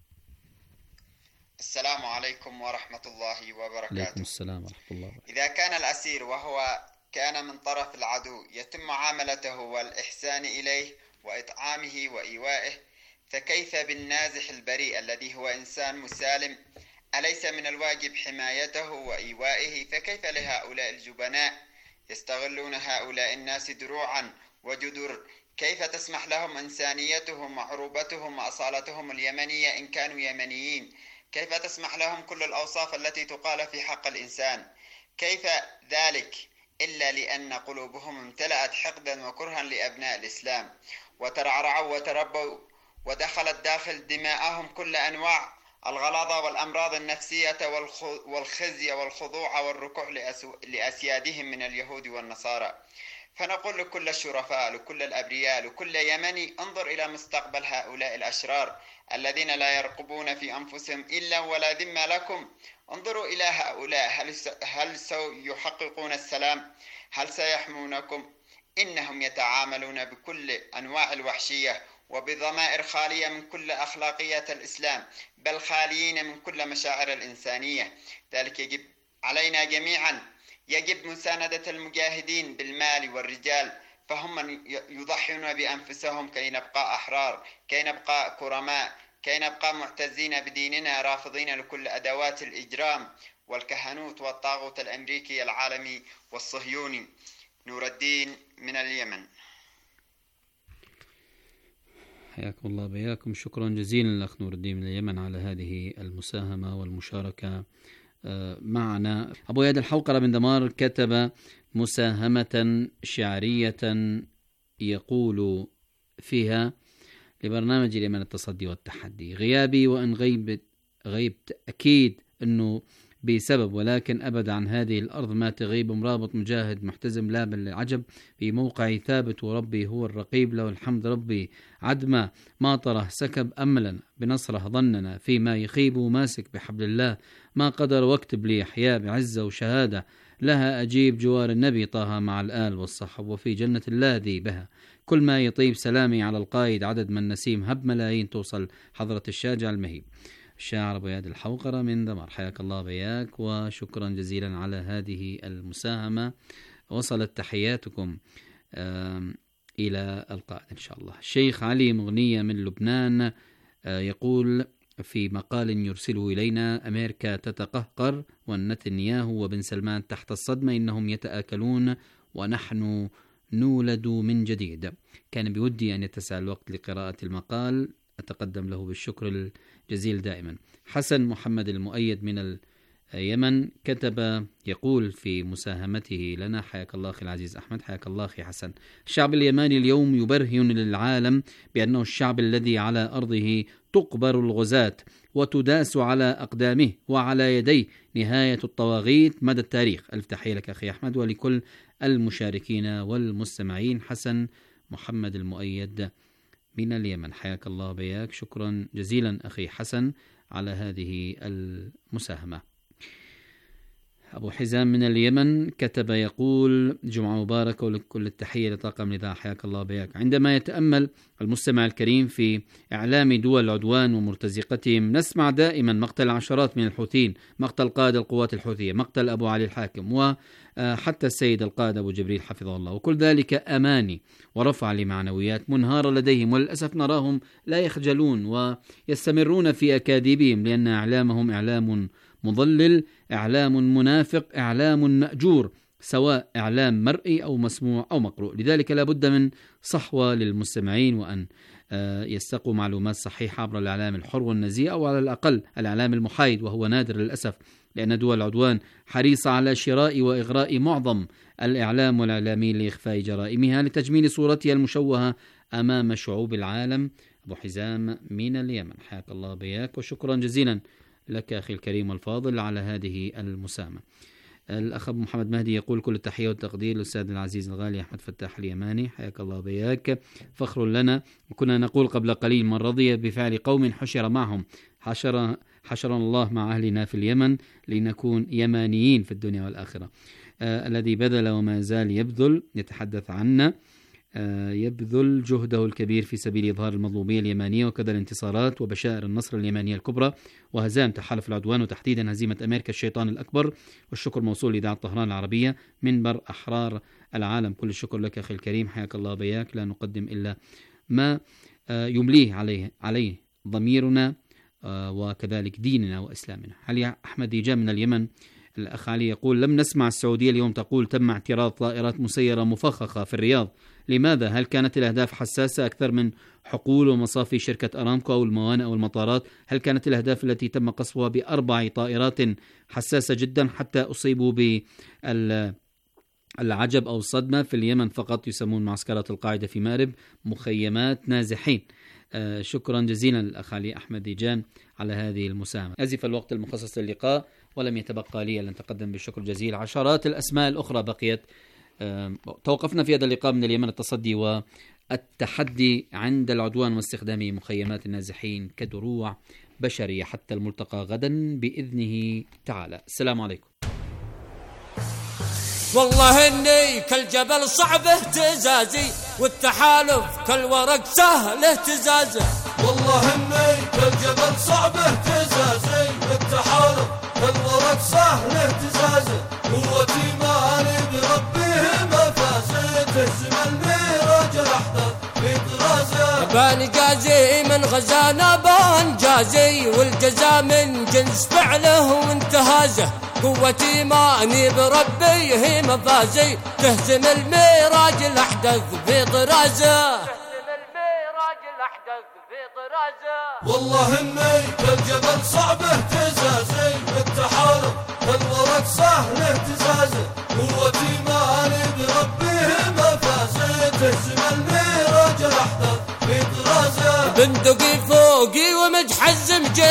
السلام عليكم ورحمة الله وبركاته. عليكم السلام ورحمة الله وبركاته. إذا كان الأسير وهو كان من طرف العدو يتم معاملته والإحسان إليه وإطعامه وإيوائه، فكيف بالنازح البريء الذي هو إنسان مسالم؟ أليس من الواجب حمايته وإيوائه؟ فكيف لهؤلاء الجبناء يستغلون هؤلاء الناس دروعا وجدر؟ كيف تسمح لهم إنسانيتهم وعروبتهم وأصالتهم اليمنية إن كانوا يمنيين؟ كيف تسمح لهم كل الأوصاف التي تقال في حق الإنسان؟ كيف ذلك إلا لأن قلوبهم امتلأت حقدا وكرها لأبناء الإسلام، وترعرعوا وتربوا ودخلت داخل دماءهم كل أنواع الغلاظة والأمراض النفسية والخزي والخضوع والركوع لأسيادهم من اليهود والنصارى. فنقول لكل الشرفاء، لكل الأبرياء، لكل يمني، انظر إلى مستقبل هؤلاء الأشرار الذين لا يرقبون في أنفسهم إلا ولا ذمة لكم. انظروا إلى هؤلاء، هل هل سيحققون السلام؟ هل سيحمونكم؟ إنهم يتعاملون بكل أنواع الوحشية وبضمائر خالية من كل أخلاقيات الإسلام، بل خاليين من كل مشاعر الإنسانية. ذلك يجب علينا جميعا، يجب مساندة المجاهدين بالمال والرجال، فهم من يضحون بأنفسهم كي نبقى أحرار، كي نبقى كرماء، كي نبقى معتزين بديننا، رافضين لكل أدوات الإجرام والكهنوت والطاغوت الأمريكي العالمي والصهيوني. نور الدين من اليمن. حياكم الله بياكم. شكرا جزيلا لأخ نور الدين من اليمن على هذه المساهمة والمشاركة معنا. أبو ياد الحوقرة من دمار كتب مساهمة شعرية يقول فيها لبرنامج اليمن التصدي والتحدي: غيابي وإن غيبت غيبت أكيد أنه بسبب، ولكن أبد عن هذه الأرض ما تغيب مرابط مجاهد محتزم لا بل العجب في موقعي ثابت، وربي هو الرقيب له الحمد. ربي عدما ما طره سكب أملا بنصره ظننا، فيما يخيب ماسك بحبل الله ما قدر واكتب لي أحياء بعزة وشهادة لها أجيب جوار النبي طه مع الآل والصحب، وفي جنة الله ذي بها كل ما يطيب سلامي على القائد عدد من نسيم هب ملايين توصل حضرة الشاجع المهيب. الشاعر أبو ياد الحوقرة من دمر، حياك الله بياك وشكرا جزيلا على هذه المساهمة. وصلت تحياتكم إلى القائد إن شاء الله. الشيخ علي مغنية من لبنان يقول في مقال يرسله إلينا: أمريكا تتقهقر ونتنياهو وبن سلمان تحت الصدمة، إنهم يتآكلون ونحن نولد من جديد. كان بودي أن يتسع الوقت لقراءة المقال، أتقدم له بالشكر الجزيل دائما. حسن محمد المؤيد من اليمن كتب يقول في مساهمته لنا: حياك الله أخي العزيز أحمد. حياك الله أخي حسن. الشعب اليماني اليوم يبرهن للعالم بأنه الشعب الذي على أرضه تقبر الغزاة وتداس على أقدامه وعلى يديه نهاية الطواغيت مدى التاريخ. ألف تحية لك أخي أحمد ولكل المشاركين والمستمعين. حسن محمد المؤيد من اليمن، حياك الله بياك، شكرا جزيلا أخي حسن على هذه المساهمة. أبو حزام من اليمن كتب يقول: جمعة مباركة ولكل التحية لطاقم الإذاعة، حياك الله بياك. عندما يتأمل المستمع الكريم في إعلام دول العدوان ومرتزقتهم نسمع دائما مقتل عشرات من الحوثيين، مقتل قائد القوات الحوثية، مقتل أبو علي الحاكم، وحتى السيد القائد أبو جبريل حفظه الله، وكل ذلك أماني ورفع لمعنويات منهارة لديهم، وللأسف نراهم لا يخجلون ويستمرون في أكاذيبهم، لأن إعلامهم إعلام مضلل، إعلام منافق، إعلام مأجور، سواء إعلام مرئي أو مسموع أو مقروء. لذلك لا بد من صحوة للمستمعين، وأن يستقوا معلومات صحيحة عبر الإعلام الحر والنزيه، أو على الأقل الإعلام المحايد، وهو نادر للأسف، لأن دول العدوان حريصة على شراء وإغراء معظم الإعلام والإعلاميين لإخفاء جرائمها لتجميل صورتها المشوهة أمام شعوب العالم. أبو حزام من اليمن، حياك الله بياك وشكرا جزيلا لك أخي الكريم الفاضل على هذه المساهمة. الأخ أبو محمد مهدي يقول: كل التحية والتقدير للأستاذ العزيز الغالي أحمد فتاح اليماني، حياك الله بياك، فخر لنا. وكنا نقول قبل قليل: من رضي بفعل قوم حشر معهم، حشر حشرنا الله مع أهلنا في اليمن لنكون يمانيين في الدنيا والآخرة. آه الذي بذل وما زال يبذل يتحدث عنا، آه يبذل جهده الكبير في سبيل إظهار المظلومية اليمانية وكذا الانتصارات وبشائر النصر اليمانية الكبرى وهزائم تحالف العدوان، وتحديدا هزيمة أمريكا الشيطان الأكبر. والشكر موصول لإذاعة طهران العربية منبر أحرار العالم. كل الشكر لك أخي الكريم، حياك الله بياك. لا نقدم إلا ما آه يمليه عليه عليه ضميرنا آه وكذلك ديننا وإسلامنا. علي أحمد ديجان من اليمن، الأخ علي يقول: لم نسمع السعودية اليوم تقول تم اعتراض طائرات مسيرة مفخخة في الرياض، لماذا؟ هل كانت الأهداف حساسة أكثر من حقول ومصافي شركة أرامكو أو الموانئ أو المطارات؟ هل كانت الأهداف التي تم قصفها بأربع طائرات حساسة جدا حتى أصيبوا بالعجب أو الصدمة؟ في اليمن فقط يسمون معسكرات القاعدة في مأرب مخيمات نازحين. آه شكرا جزيلا للأخ علي أحمد ديجان على هذه المساهمة. أزف الوقت المخصص للقاء ولم يتبقى لي أن أتقدم بالشكر الجزيل. عشرات الأسماء الأخرى بقيت. آه توقفنا في هذا اللقاء من اليمن التصدي والتحدي عند العدوان واستخدام مخيمات النازحين كدروع بشرية. حتى الملتقى غدا بإذنه تعالى. السلام عليكم. والله اني كالجبل صعب اهتزازي والتحالف كالورق سهل اهتزازه. والله اني كالجبل صعب اهتزازي والتحالف كالورق سهل اهتزازه. قوتي مالي بربيه مفازي تهزم الميراج الاحداث في طرازه. بان جازي من غزانا بان جازي والجزاء من جنس فعله وانتهازه. قوتي ماني بربي هي مفازي تهزم الميراج الأحدث في طرازه. والله اني كالجبل صعب اهتزازي والتحالف كالورق سهل اهتزازه. قوتي ماني بربي هي مفازي تهزم الميراج الأحدث في طرازه. بندقي فوقي ومتحزم جيبي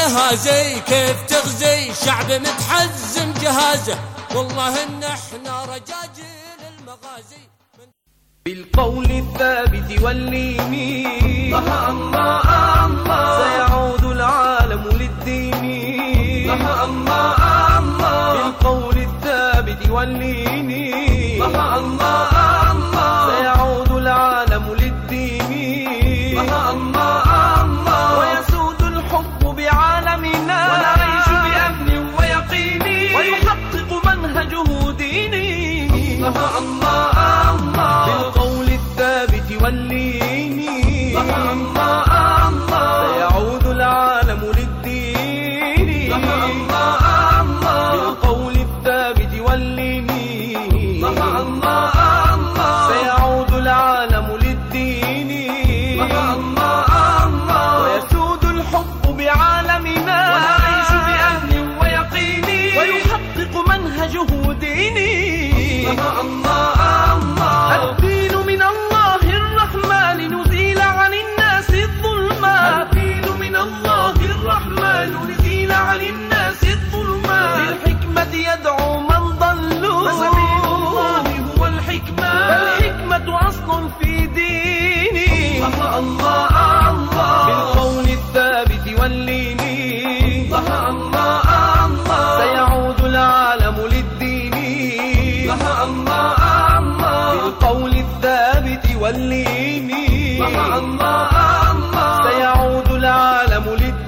جهازي كيف تغزي شعب متحزم جهازه والله ان احنا رجاجيل المغازي بالقول الثابت واللين الله الله الله سيعود العالم للدين الله الله الله بالقول الثابت واللين الله الله الله سيعود العالم للدين الله الله الله ويسود الحب بعالمنا ونعيش بأمن ويقين ويحقق منهجه ديني الله الله الله بالقول الثابت واللين الله الله الله سيعود العالم للدين الله الله الله بالقول الثابت واللين الله الله الله سيعود العالم للدين الله الله الله ويسود الحب بعالمنا ونعيش بأمن ويقين ويحقق منهجه ديني الله الله الله الدين من الله الرحمن لنزيل عن الناس الظلما الدين من الله الرحمن لنزيل عن الناس الظلما بالحكمة يدعو من ضلوا وسبيل الله هو الحكمة فالحكمة أصل في ديني الله الله الله بالقول الثابت واللين الله الله الله سيعود العالم للدين الله الله الله بالقول الثابت واللين الله الله الله سيعود العالم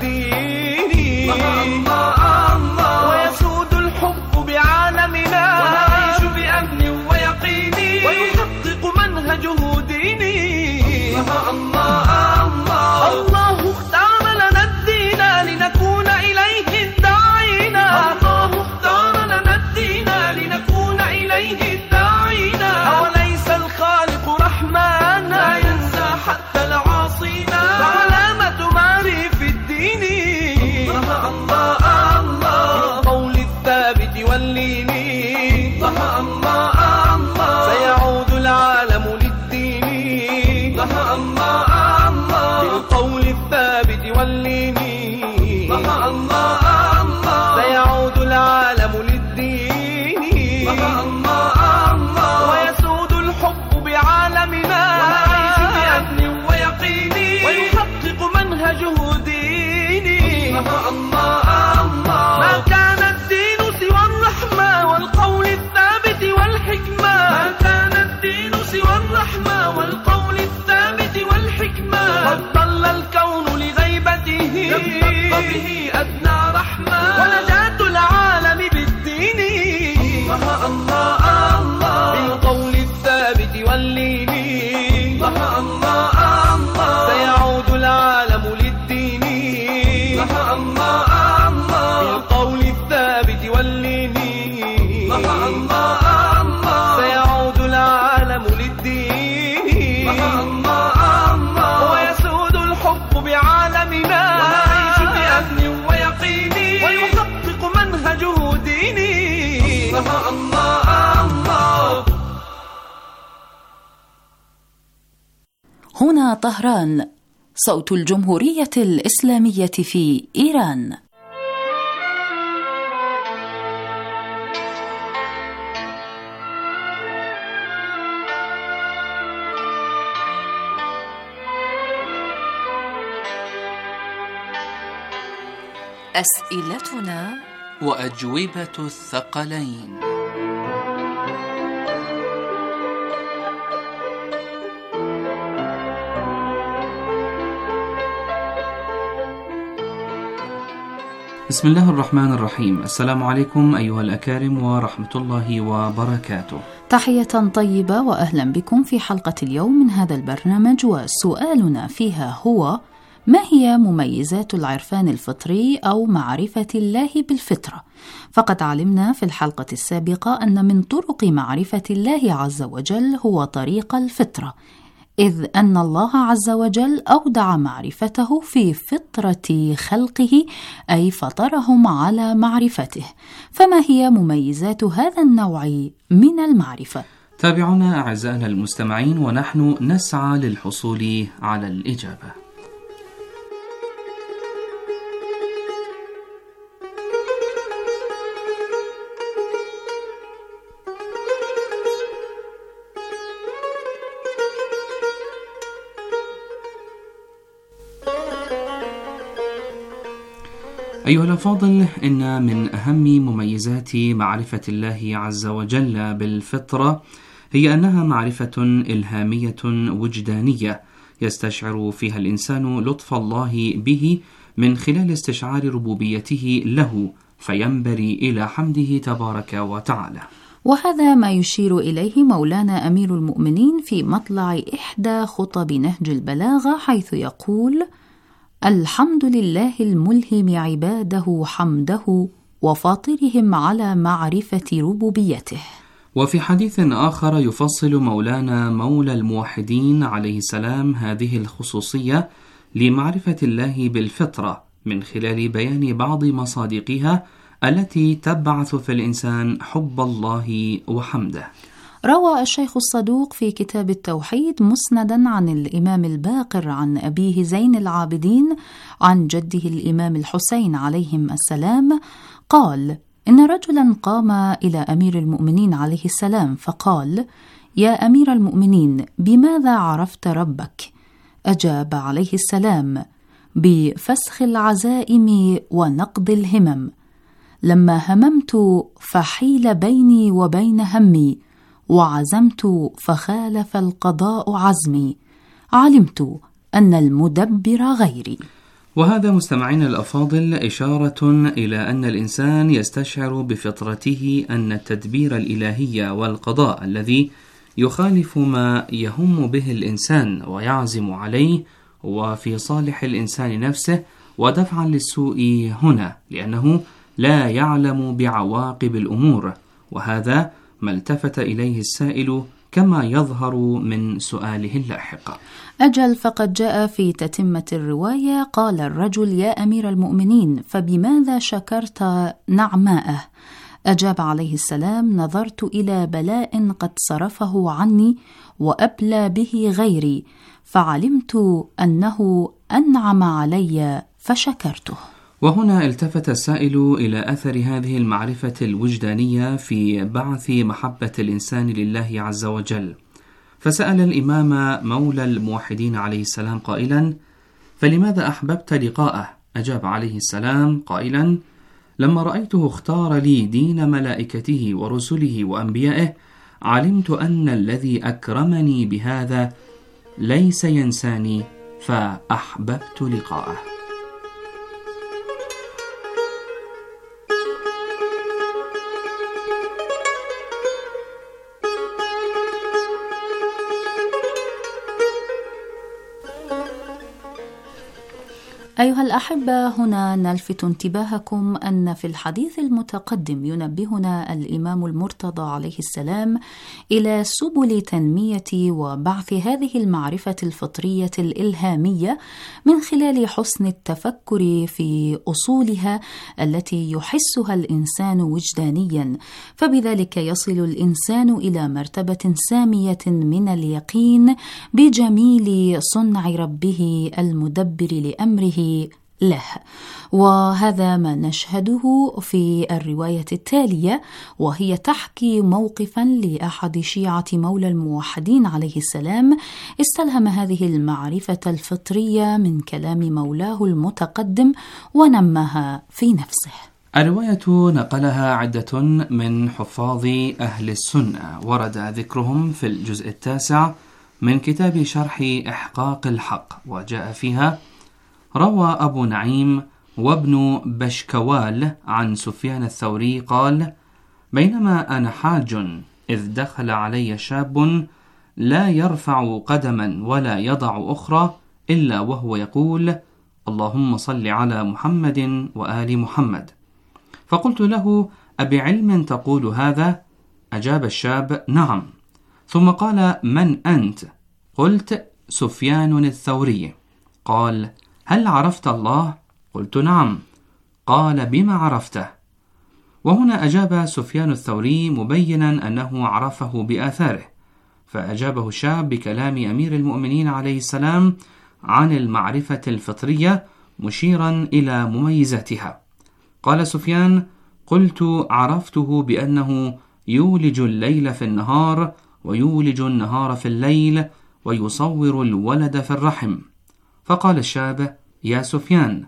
للدين الله الله ويسود الحب بعالمنا ونعيش بأمن ويقين ويحقق منهجه ديني الله الله الله الله اختار لنا الدين لنكون إليه الداعين الله اختار لنا الدين لنكون إليه الداعين أوليس الخالق رحمن لا ينسى حتى العاصين علامة معرف الدين الله الله الله بالقول الثابت واللين الله الله الله سيعود العالم للدين الله الله الله بالقول الثابت واللين الله الله الله سيعود العالم للدين الله الله الله ويسود الحب بعالمنا ونعيش بأمن ويقين ويحقق منهجه ديني الله الله الله ما كان الدين سوى الرحمة والقول الثابت والحكمة ما كان الدين سوى الرحمة والقول الثابت والحكمة قد ضل الكون لغيبته يبقى به أدنى رحمة ونجاة العالم بالدين الله الله الله بالقول الثابت واللين الله الله الله سيعود العالم للدين الله الله الله بالقول الثابت واللين الله الله الله سيعود العالم للدين الله الله الله ويسود الحب بعالمنا ونعيش بأمن ويقين ويحقق منهجه ديني الله الله الله. هنا طهران، صوت الجمهورية الإسلامية في إيران. أسئلتنا وأجوبة الثقلين. بسم الله الرحمن الرحيم. السلام عليكم أيها الأكارم ورحمة الله وبركاته. تحية طيبة وأهلا بكم في حلقة اليوم من هذا البرنامج، وسؤالنا فيها هو: ما هي مميزات العرفان الفطري أو معرفة الله بالفطرة؟ فقد علمنا في الحلقة السابقة أن من طرق معرفة الله عز وجل هو طريق الفطرة، إذ أن الله عز وجل أودع معرفته في فطرة خلقه، أي فطرهم على معرفته. فما هي مميزات هذا النوع من المعرفة؟ تابعونا أعزائنا المستمعين ونحن نسعى للحصول على الإجابة. أيها الأفاضل، إن من أهم مميزات معرفة الله عز وجل بالفطرة هي أنها معرفة إلهامية وجدانية يستشعر فيها الإنسان لطف الله به من خلال استشعار ربوبيته له، فينبري إلى حمده تبارك وتعالى. وهذا ما يشير إليه مولانا أمير المؤمنين في مطلع إحدى خطب نهج البلاغة، حيث يقول: الحمد لله الملهم عباده حمده وفاطرهم على معرفة ربوبيته. وفي حديث آخر يفصل مولانا مولى الموحدين عليه السلام هذه الخصوصية لمعرفة الله بالفطرة من خلال بيان بعض مصادقها التي تبعث في الإنسان حب الله وحمده. روى الشيخ الصدوق في كتاب التوحيد مسندا عن الإمام الباقر عن أبيه زين العابدين عن جده الإمام الحسين عليهم السلام قال: إن رجلا قام إلى أمير المؤمنين عليه السلام فقال: يا أمير المؤمنين، بماذا عرفت ربك؟ أجاب عليه السلام: بفسخ العزائم ونقض الهمم. لما هممت فحيل بيني وبين همي، وعزمت فخالف القضاء عزمي، علمت أن المدبر غيري. وهذا مستمعين الأفاضل إشارة إلى أن الإنسان يستشعر بفطرته أن التدبير الإلهي والقضاء الذي يخالف ما يهم به الإنسان ويعزم عليه وفي صالح الإنسان نفسه ودفعا للسوء هنا، لأنه لا يعلم بعواقب الأمور، وهذا ما التفت إليه السائل كما يظهر من سؤاله اللاحق. أجل، فقد جاء في تتمة الرواية: قال الرجل: يا أمير المؤمنين، فبماذا شكرت نعماءه؟ أجاب عليه السلام: نظرت إلى بلاء قد صرفه عني وأبلى به غيري، فعلمت أنه أنعم علي فشكرته. وهنا التفت السائل إلى أثر هذه المعرفة الوجدانية في بعث محبة الإنسان لله عز وجل، فسأل الإمام مولى الموحدين عليه السلام قائلا: فلماذا أحببت لقاءه؟ أجاب عليه السلام قائلا: لما رأيته اختار لي دين ملائكته ورسله وأنبيائه، علمت أن الذي أكرمني بهذا ليس ينساني، فأحببت لقاءه. أيها الأحبة، هنا نلفت انتباهكم أن في الحديث المتقدم ينبهنا الإمام المرتضى عليه السلام إلى سبل تنمية وبعث هذه المعرفة الفطرية الإلهامية من خلال حسن التفكر في أصولها التي يحسها الإنسان وجدانيا، فبذلك يصل الإنسان إلى مرتبة سامية من اليقين بجميل صنع ربه المدبر لأمره له. وهذا ما نشهده في الرواية التالية، وهي تحكي موقفا لأحد شيعة مولى الموحدين عليه السلام استلهم هذه المعرفة الفطرية من كلام مولاه المتقدم ونماها في نفسه. الرواية نقلها عدة من حفاظ أهل السنة، ورد ذكرهم في الجزء التاسع من كتاب شرح إحقاق الحق، وجاء فيها: روى أبو نعيم وابن بشكوال عن سفيان الثوري قال: بينما أنا حاج إذ دخل علي شاب لا يرفع قدما ولا يضع أخرى إلا وهو يقول: اللهم صل على محمد وآل محمد. فقلت له: أبعلم تقول هذا؟ أجاب الشاب: نعم. ثم قال: من أنت؟ قلت: سفيان الثوري. قال: هل عرفت الله؟ قلت: نعم. قال: بما عرفته؟ وهنا أجاب سفيان الثوري مبينا أنه عرفه بآثاره، فأجابه الشاب بكلام أمير المؤمنين عليه السلام عن المعرفة الفطرية مشيرا إلى مميزاتها. قال سفيان: قلت: عرفته بأنه يولج الليل في النهار ويولج النهار في الليل ويصور الولد في الرحم. فقال الشاب: يا سفيان،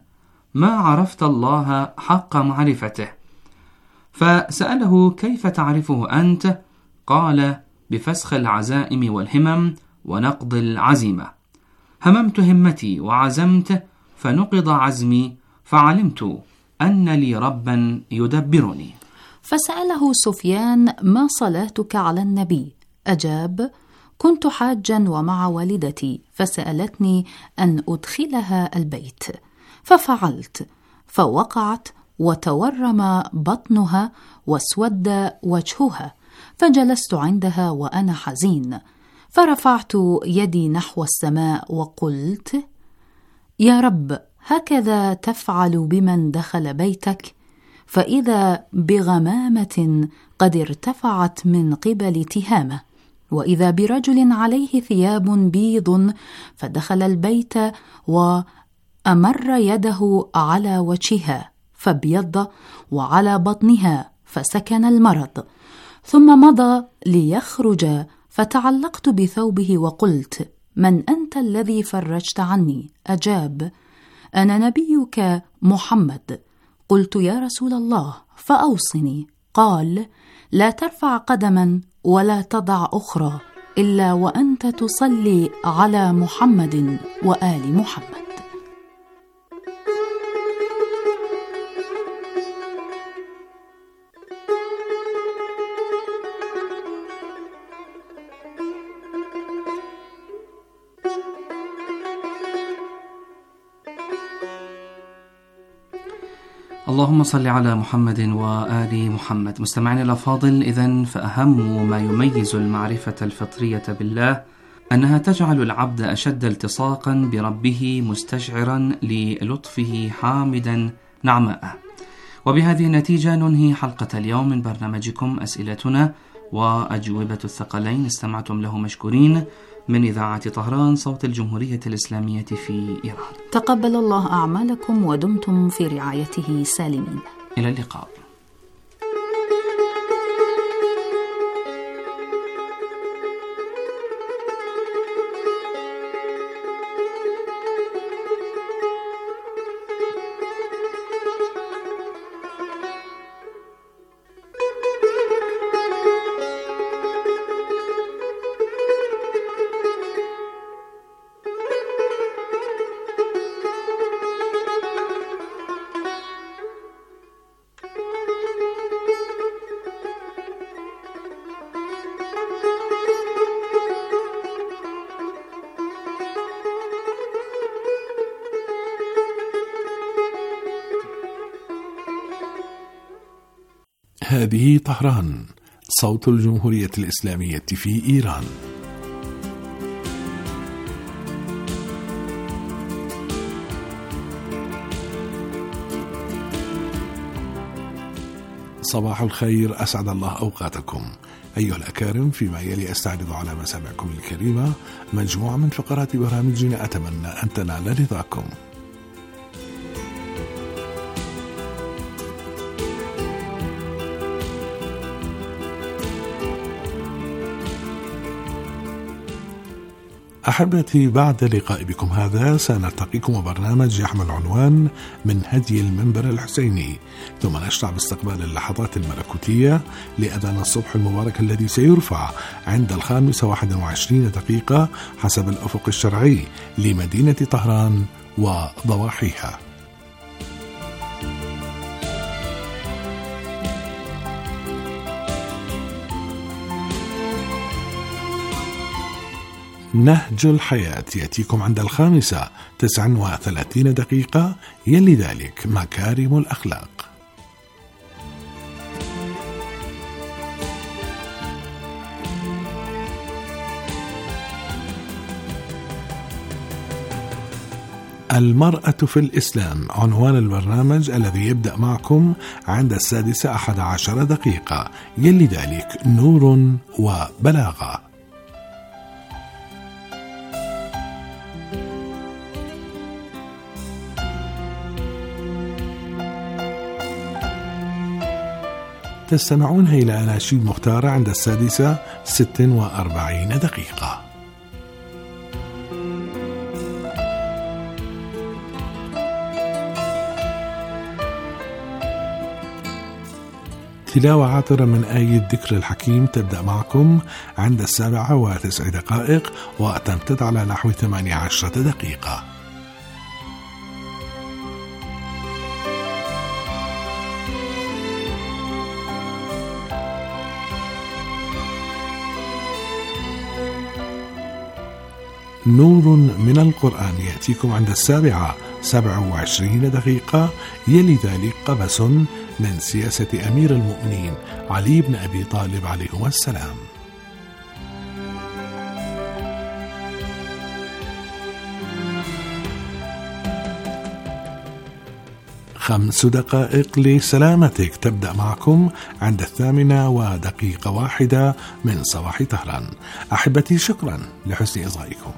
ما عرفت الله حق معرفته. فسأله: كيف تعرفه أنت؟ قال: بفسخ العزائم والهمم ونقض العزيمة. هممت همتي وعزمت فنقض عزمي، فعلمت أن لي ربا يدبرني. فسأله سفيان: ما صلاتك على النبي؟ أجاب: كنت حاجا ومع والدتي، فسألتني أن أدخلها البيت، ففعلت، فوقعت وتورم بطنها واسود وجهها، فجلست عندها وأنا حزين، فرفعت يدي نحو السماء وقلت: يا رب، هكذا تفعل بمن دخل بيتك؟ فإذا بغمامة قد ارتفعت من قبل تهامة، وإذا برجل عليه ثياب بيض، فدخل البيت وأمر يده على وجهها فابيض، وعلى بطنها فسكن المرض، ثم مضى ليخرج، فتعلقت بثوبه وقلت: من أنت الذي فرجت عني؟ أجاب: أنا نبيك محمد. قلت: يا رسول الله، فأوصني. قال: لا ترفع قدما ولا تضع أخرى إلا وأنت تصلي على محمد وآل محمد. اللهم صل على محمد وآل محمد. مستمعين الأفاضل، إذن فأهم ما يميز المعرفة الفطرية بالله أنها تجعل العبد أشد التصاقا بربه، مستشعرا للطفه، حامدا نعماءه. وبهذه النتيجة ننهي حلقة اليوم من برنامجكم أسئلتنا وأجوبة الثقلين. استمعتم له مشكورين من إذاعة طهران، صوت الجمهورية الإسلامية في إيران. تقبل الله أعمالكم ودمتم في رعايته سالمين. إلى اللقاء. هذه طهران، صوت الجمهورية الإسلامية في إيران. صباح الخير، أسعد الله أوقاتكم أيها الأكارم. فيما يلي أستعرض على مسامعكم الكريمة مجموعة من فقرات برامجنا أتمنى أن تنال رضاكم. أحبتي، بعد لقاء بكم هذا سنلتقيكم برنامج يحمل عنوان من هدي المنبر الحسيني، ثم نشرع باستقبال اللحظات الملكوتية لأذان الصبح المبارك الذي سيرفع عند الخامسة واحد وعشرين دقيقة حسب الأفق الشرعي لمدينة طهران وضواحيها. نهج الحياة يأتيكم عند الخامسة تسع وثلاثين دقيقة، يلي ذلك مكارم الأخلاق. المرأة في الإسلام عنوان البرنامج الذي يبدأ معكم عند السادسة أحد عشر دقيقة، يلي ذلك نور وبلاغة. تستمعون إلى أناشيد مختارة عند السادسة ست وأربعين دقيقة. تلاوة عاطرة من آية ذكر الحكيم تبدأ معكم عند السابعة وتسع دقائق وتمتد على نحو ثمانية عشرة دقيقة. نور من القرآن يأتيكم عند السابعة سبع وعشرين دقيقة، يلي ذلك قبس من سياسة أمير المؤمنين علي بن أبي طالب عليهما السلام. خمس دقائق لسلامتك تبدأ معكم عند الثامنة ودقيقة واحدة من صباح طهران. أحبتي، شكرا لحسن إصغائكم.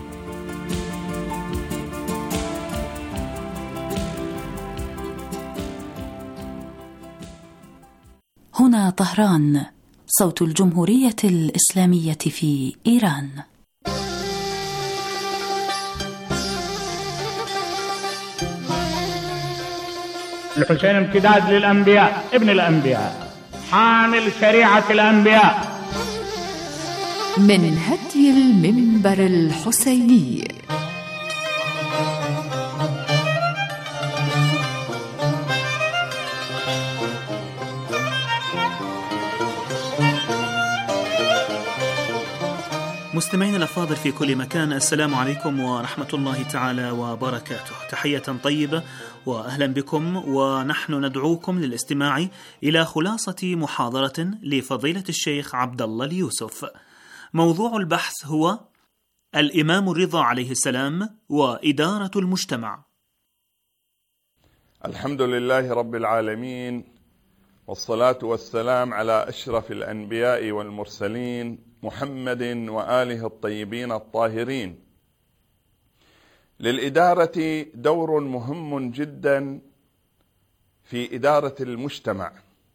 هنا طهران، صوت الجمهورية الإسلامية في إيران. الحسين امتداد للأنبياء، ابن الأنبياء، حامل شريعة الأنبياء. من هدي المنبر الحسيني. مستمعين الأفاضل في كل مكان، السلام عليكم ورحمة الله تعالى وبركاته. تحية طيبة وأهلا بكم، ونحن ندعوكم للاستماع إلى خلاصة محاضرة لفضيلة الشيخ عبد الله اليوسف. موضوع البحث هو الإمام الرضا عليه السلام وإدارة المجتمع. الحمد لله رب العالمين، والصلاة والسلام على أشرف الأنبياء والمرسلين محمد وآله الطيبين الطاهرين. للإدارة دور مهم جدا في إدارة المجتمع،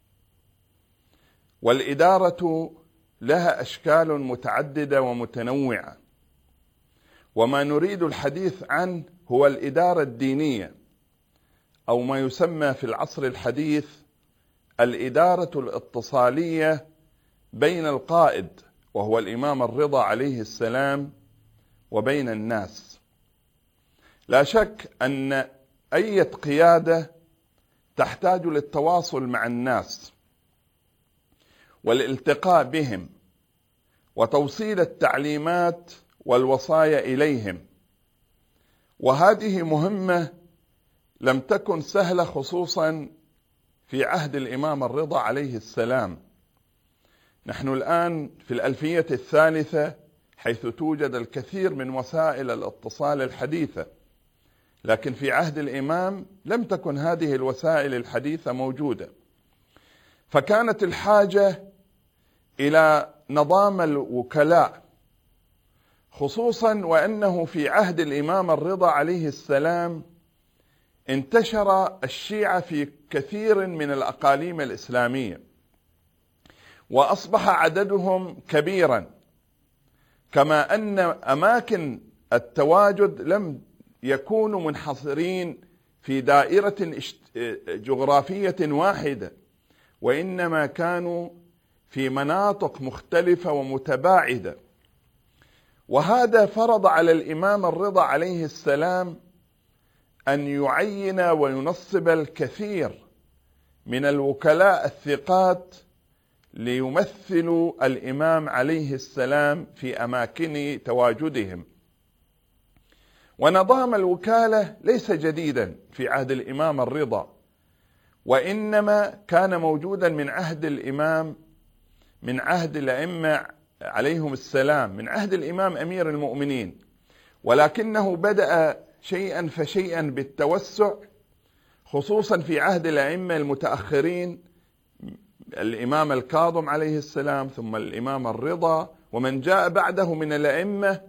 والإدارة لها أشكال متعددة ومتنوعة، وما نريد الحديث عنه هو الإدارة الدينية، أو ما يسمى في العصر الحديث الإدارة الاتصالية بين القائد وهو الإمام الرضا عليه السلام وبين الناس. لا شك أن أي قيادة تحتاج للتواصل مع الناس والالتقاء بهم وتوصيل التعليمات والوصايا إليهم، وهذه مهمة لم تكن سهلة خصوصا في عهد الإمام الرضا عليه السلام. نحن الآن في الألفية الثالثة، حيث توجد الكثير من وسائل الاتصال الحديثة، لكن في عهد الإمام لم تكن هذه الوسائل الحديثة موجودة، فكانت الحاجة إلى نظام الوكلاء، خصوصا وأنه في عهد الإمام الرضا عليه السلام انتشر الشيعة في كثير من الأقاليم الإسلامية، وأصبح عددهم كبيرا، كما أن أماكن التواجد لم يكونوا منحصرين في دائرة جغرافية واحدة، وإنما كانوا في مناطق مختلفة ومتباعدة. وهذا فرض على الإمام الرضا عليه السلام أن يعين وينصب الكثير من الوكلاء الثقات ليمثلوا الإمام عليه السلام في أماكن تواجدهم. ونظام الوكالة ليس جديدا في عهد الإمام الرضا، وإنما كان موجودا من عهد الإمام، من عهد الأئمة عليهم السلام، من عهد الإمام أمير المؤمنين، ولكنه بدأ شيئا فشيئا بالتوسع، خصوصا في عهد الأئمة المتأخرين، الإمام الكاظم عليه السلام، ثم الإمام الرضا، ومن جاء بعده من الأئمة